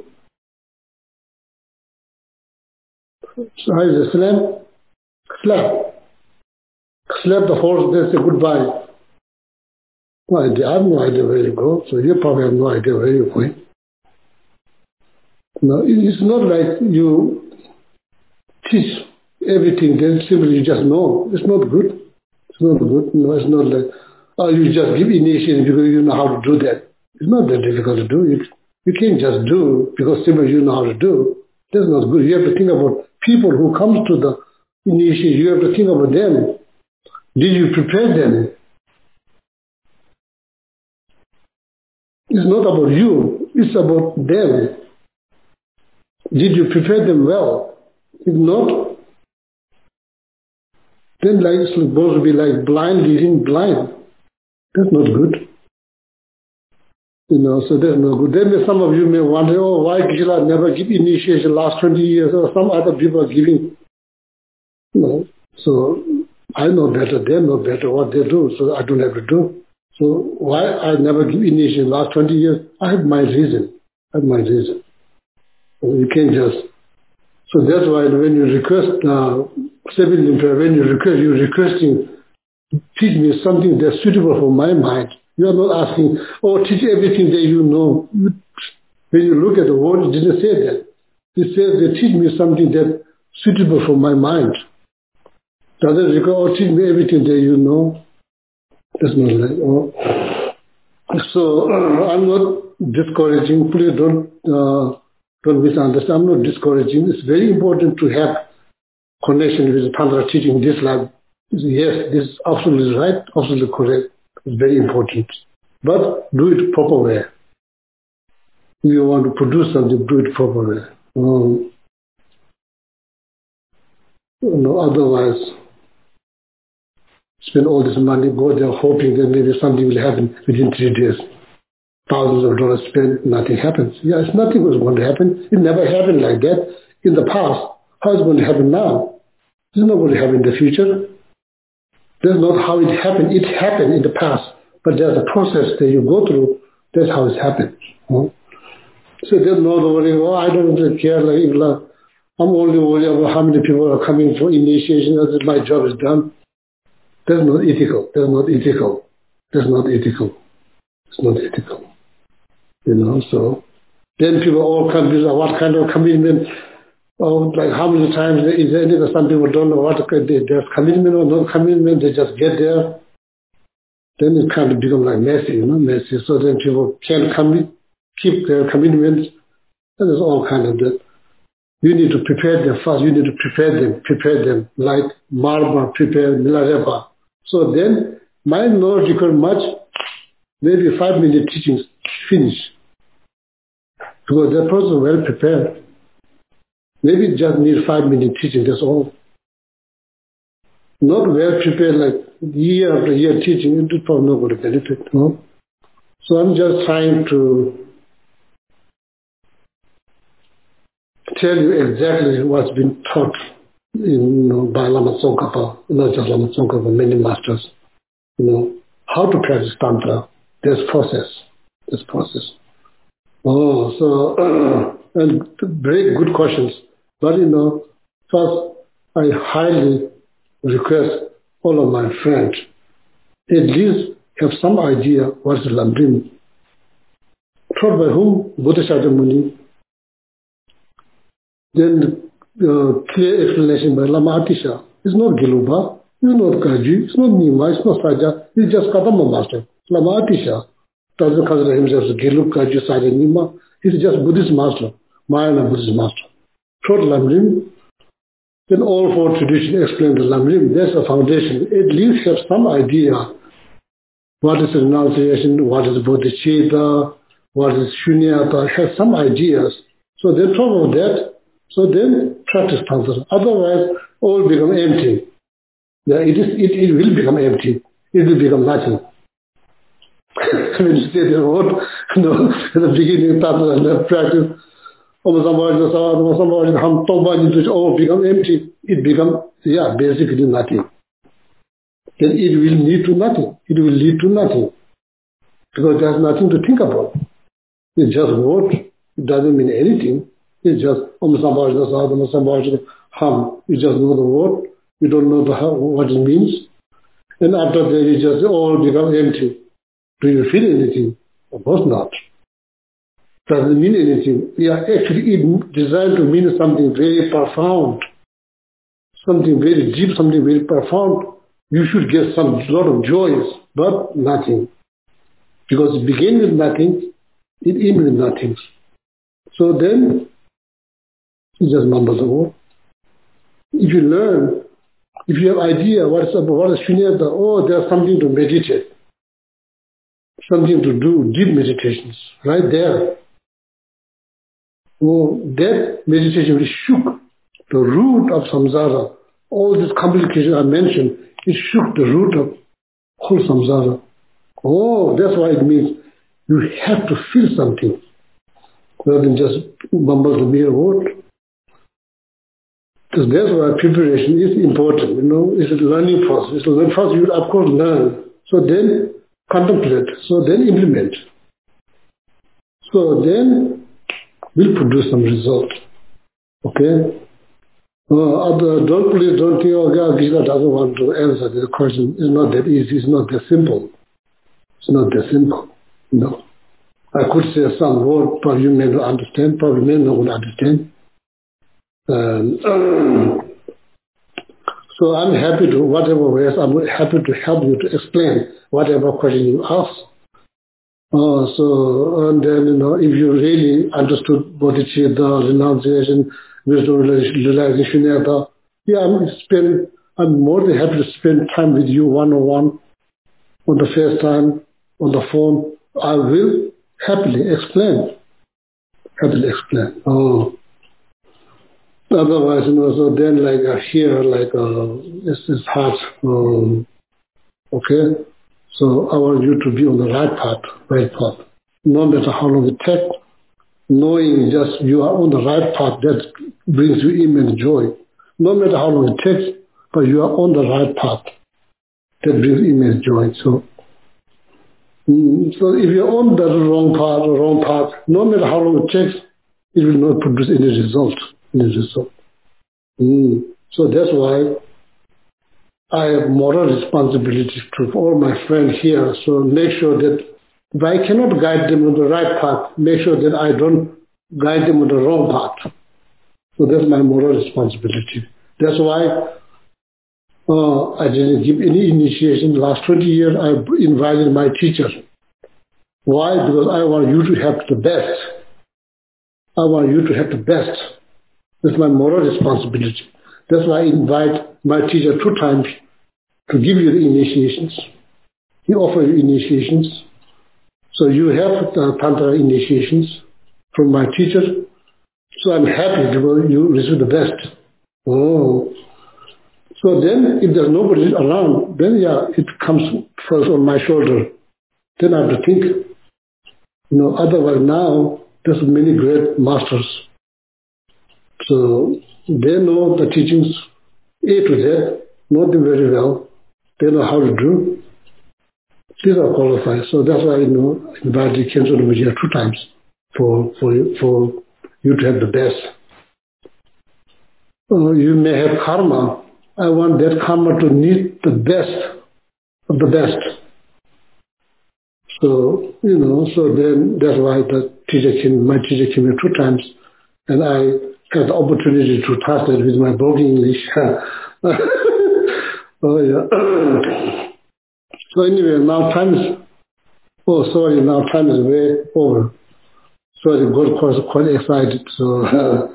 say, so how do you say, slam? Slap. Slap the horse, then say goodbye. No idea. I have no idea where you go, so you probably have no idea where you're going. No, it's not like you teach everything, then simply you just know. It's not good. It's not good. No, it's not like, oh, you just give initiation because you know how to do that. It's not that difficult to do. You, you can't just do because simply you know how to do. That's not good. You have to think about people who come to the initiation. You have to think about them. Did you prepare them? It's not about you. It's about them. Did you prepare them well? If not, then like it's supposed to be like blind leading blind. That's not good. You know, so that's not good. Then some of you may wonder, oh, why Geshe-la never give initiation last twenty years, or some other people are giving. No. So I know better, they know better what they do, so I don't have to do. So why I never give initiation last twenty years? I have my reason. I have my reason. You can't just. So that's why when you request, uh, when you request, you're requesting, teach me something that's suitable for my mind. You are not asking, oh, teach everything that you know. When you look at the word, it didn't say that. It says that teach me something that's suitable for my mind. Doesn't require, oh, teach me everything that you know. That's not like, oh. So uh, I'm not discouraging. Please don't uh, don't misunderstand. I'm not discouraging. It's very important to have connection with the Tantra teaching this life. Yes, this is absolutely right, absolutely correct. It's very important. But do it proper way. If you want to produce something, do it proper way. Um, you know, otherwise, spend all this money, go there hoping that maybe something will happen within three days. Thousands of dollars spent, nothing happens. Yes, nothing was going to happen. It never happened like that in the past. How is it going to happen now? It's not going to happen in the future. That's not how it happened. It happened in the past. But there's a process that you go through. That's how it happens. Hmm? So there's no worry, oh, I don't really care. Like, I'm only worried about how many people are coming for initiation. That my job is done. That's not ethical. That's not ethical. That's not ethical. It's not ethical. You know, so then people all confused about what kind of commitment, or like how many times is there any, some people don't know what there's commitment or no commitment, they just get there. Then it kind of becomes like messy, you know, messy. So then people can't commit, keep their commitments, and there's all kind of that. You need to prepare them first, you need to prepare them, prepare them, like Marma prepared Milarepa. So then, my knowledge require much, maybe five minute teachings, finish. Because that person is well prepared. Maybe just need five minute teaching, that's all. Not well prepared like year after year teaching, it's probably not going to benefit. No? So I'm just trying to tell you exactly what's been taught in, you know, by Lama Tsongkhapa, not just Lama Tsongkhapa, many masters. you know, how to practice Tantra. There's process. There's process. Oh, so, uh, and very good questions. But, you know, first, I highly request all of my friends at least have some idea what is Lamrim. Taught by whom? Bodhisattva Muni. Then uh, clear explanation by Lama Atisha. It's not Geluba, it's not Gaji, it's not Nima, it's not Saja, it's just Kadama Master. Lama Atisha doesn't consider himself as Gelub, Gaji, Saja, Nima. He's just Buddhist master, Mahayana Buddhist master. Taught Lamrim. Then all four traditions explain the Lamrim. That's a foundation. At least have some idea what is renunciation, what is bodhicitta, what is shunyata, have some ideas. So then talk about that. So then practice Tantra. Otherwise, all become empty. Yeah, it is. It, it will become empty. It will become nothing. When you say the word, you know, at the beginning of Tantra and then practice, all become empty. It becomes, yeah, basically nothing. Then it will lead to nothing. It will lead to nothing. Because there's nothing to think about. It's just word. It doesn't mean anything. It's just Om Sambhajana Sadhana Sambhajana Ham. You just know the word. You don't know the, what it means. And after that, it just all become empty. Do you feel anything? Of course not. Doesn't mean anything. Yeah, actually, it designed to mean something very profound, something very deep, something very profound. You should get some lot of joys, but nothing. Because it began with nothing, it ends with nothing. So then, you just mumble the word. If you learn, if you have idea what is what is shunyata, oh, there's something to meditate, something to do, deep meditations, right there. Oh, that meditation will shook the root of samsara. All these complications I mentioned, it shook the root of whole samsara. Oh, that's why it means you have to feel something rather than just mumble the mere word. Because that's why preparation is important, you know, it's a learning process. It's a learning process, you will of course learn. So then contemplate, so then implement. So then will produce some result. Okay? Uh, other, don't please don't think, oh, God, Gita doesn't want to answer the question. It's not that easy. It's not that simple. It's not that simple. No. I could say some word, probably you may not understand, probably may not understand. Um, so I'm happy to, whatever ways, I'm happy to help you to explain whatever question you ask. Uh, so, and then, you know, if you really understood bodhicitta, renunciation, wisdom, realization, shunyata, yeah, I'm, spend, I'm more than happy to spend time with you one-on-one, on the first time, on the phone. I will happily explain. Happily explain. Oh. Otherwise, you know, so then like uh, here, like, uh, it's, it's hard. Um, okay? So I want you to be on the right path, right path. No matter how long it takes, knowing just you are on the right path, that brings you immense joy. No matter how long it takes, but you are on the right path, that brings immense joy. So, mm, so if you're on the wrong path, the wrong path, no matter how long it takes, it will not produce any result. Any result. Mm. So that's why I have moral responsibility to all my friends here. So make sure that if I cannot guide them on the right path, make sure that I don't guide them on the wrong path. So that's my moral responsibility. That's why uh, I didn't give any initiation. Last twenty years I invited my teachers. Why? Because I want you to have the best. I want you to have the best. That's my moral responsibility. That's why I invite my teacher two times to give you the initiations. He offers you initiations. So you have the Tantra initiations from my teacher. So I'm happy because you receive the best. Oh. So then if there's nobody around, then yeah, it comes first on my shoulder. Then I have to think. You know, otherwise now there's many great masters. So they know the teachings A to Z, know them very well. They know how to do. these are qualified. So that's why, you know, I invited Khenzo Rinpoche two times for, for, for you to have the best. Uh, you may have karma. I want that karma to need the best of the best. So, you know, so then that's why the teacher came, my teacher came here two times, and I got the opportunity to translate with my broken English. Oh, yeah. So anyway, now time is, oh, sorry, now time is way over. So the good course is quite excited, so, uh,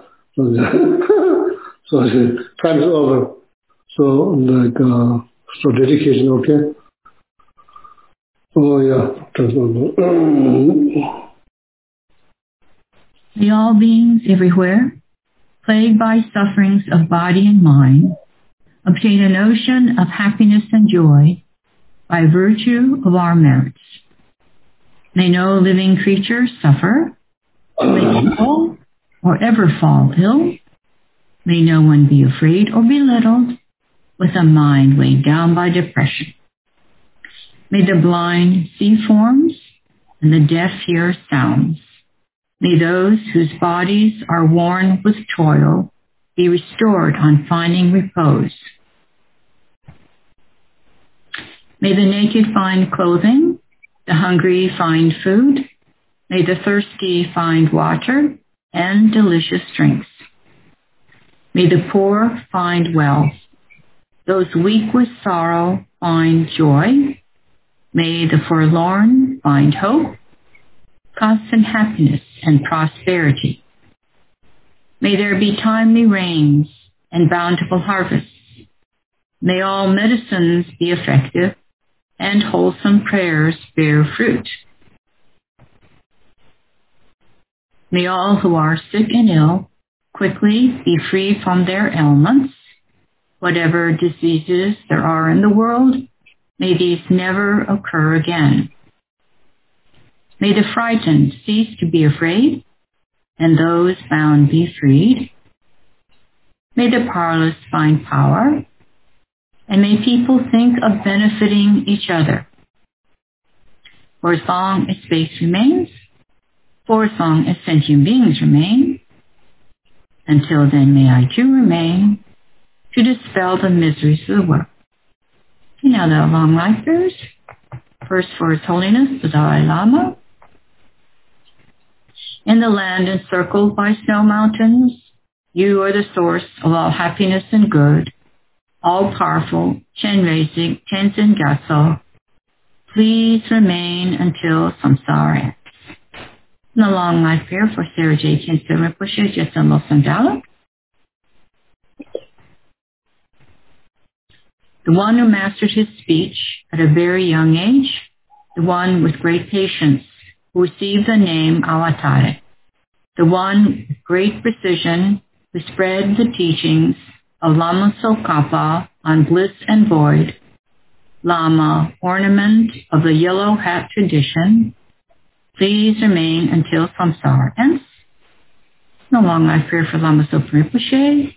so the time is over. So, like, uh, so dedication, okay? Oh, yeah. May all beings everywhere, plagued by sufferings of body and mind, obtain an ocean of happiness and joy by virtue of our merits. May no living creature suffer, may fall or ever fall ill. May no one be afraid or belittled with a mind weighed down by depression. May the blind see forms and the deaf hear sounds. May those whose bodies are worn with toil be restored on finding repose. May the naked find clothing, the hungry find food. May the thirsty find water and delicious drinks. May the poor find wealth. Those weak with sorrow find joy. May the forlorn find hope, constant happiness and prosperity. May there be timely rains and bountiful harvests. May all medicines be effective and wholesome prayers bear fruit. May all who are sick and ill quickly be free from their ailments. Whatever diseases there are in the world, may these never occur again. May the frightened cease to be afraid, and those bound be freed. May the powerless find power, and may people think of benefiting each other. For as long as space remains, for as long as sentient beings remain, until then may I too remain to dispel the miseries of the world. You know the long life bearers. First for His Holiness the Dalai Lama. In the land encircled by snow mountains, you are the source of all happiness and good. All-powerful Chenrezig Tenzin Gyatso, please remain until samsara ends. In the long life prayer for Sarah J. Khenzo Rinpoche, Jetsun Losang Dala. The one who mastered his speech at a very young age, the one with great patience who received the name Avatare, the one with great precision who spread the teachings of Lama Tsongkhapa on bliss and void, Lama, ornament of the yellow hat tradition, please remain until samsara ends. No long life prayer for Lama Zopa Rinpoche.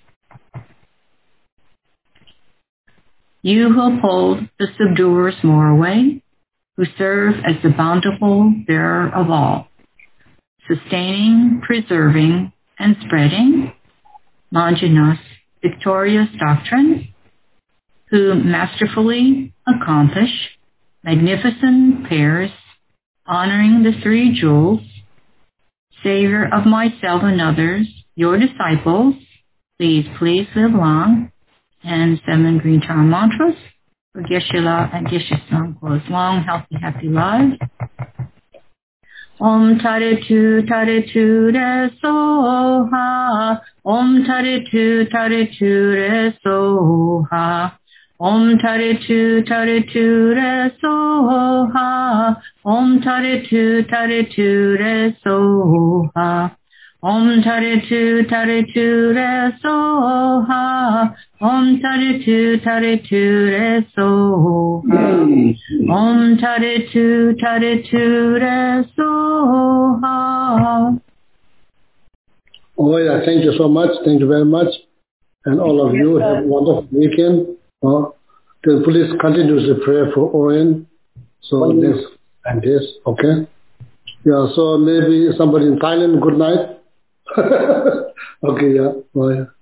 You who uphold the subduer's moral way, who serve as the bountiful bearer of all, sustaining, preserving, and spreading Longinus victorious doctrine, who masterfully accomplish magnificent pairs, honoring the three jewels, Savior of myself and others, your disciples, please, please live long, and seven green charm mantras for Geshe-la and Geshe-san for as long, healthy, happy lives. Om Tare Tu Tare Tu Re Soha. Om Tare Tu Tare Tu Re Soha. Om Tare Tu Tare Tu Re Soha. Om Tare Tu Tare Tu Re Soha. Om Tare Tu Tare Tu Re Soha. Om Tare Tu Tare Tu Re Soha. Om Tare Tu Tare Tu Re Soha. Oh yeah, thank you so much. Thank you very much. And all of you have a wonderful weekend. Uh, please continue to pray for Oren So next and this, okay? Yeah, so maybe somebody in Thailand, good night. Okay, yeah, bye.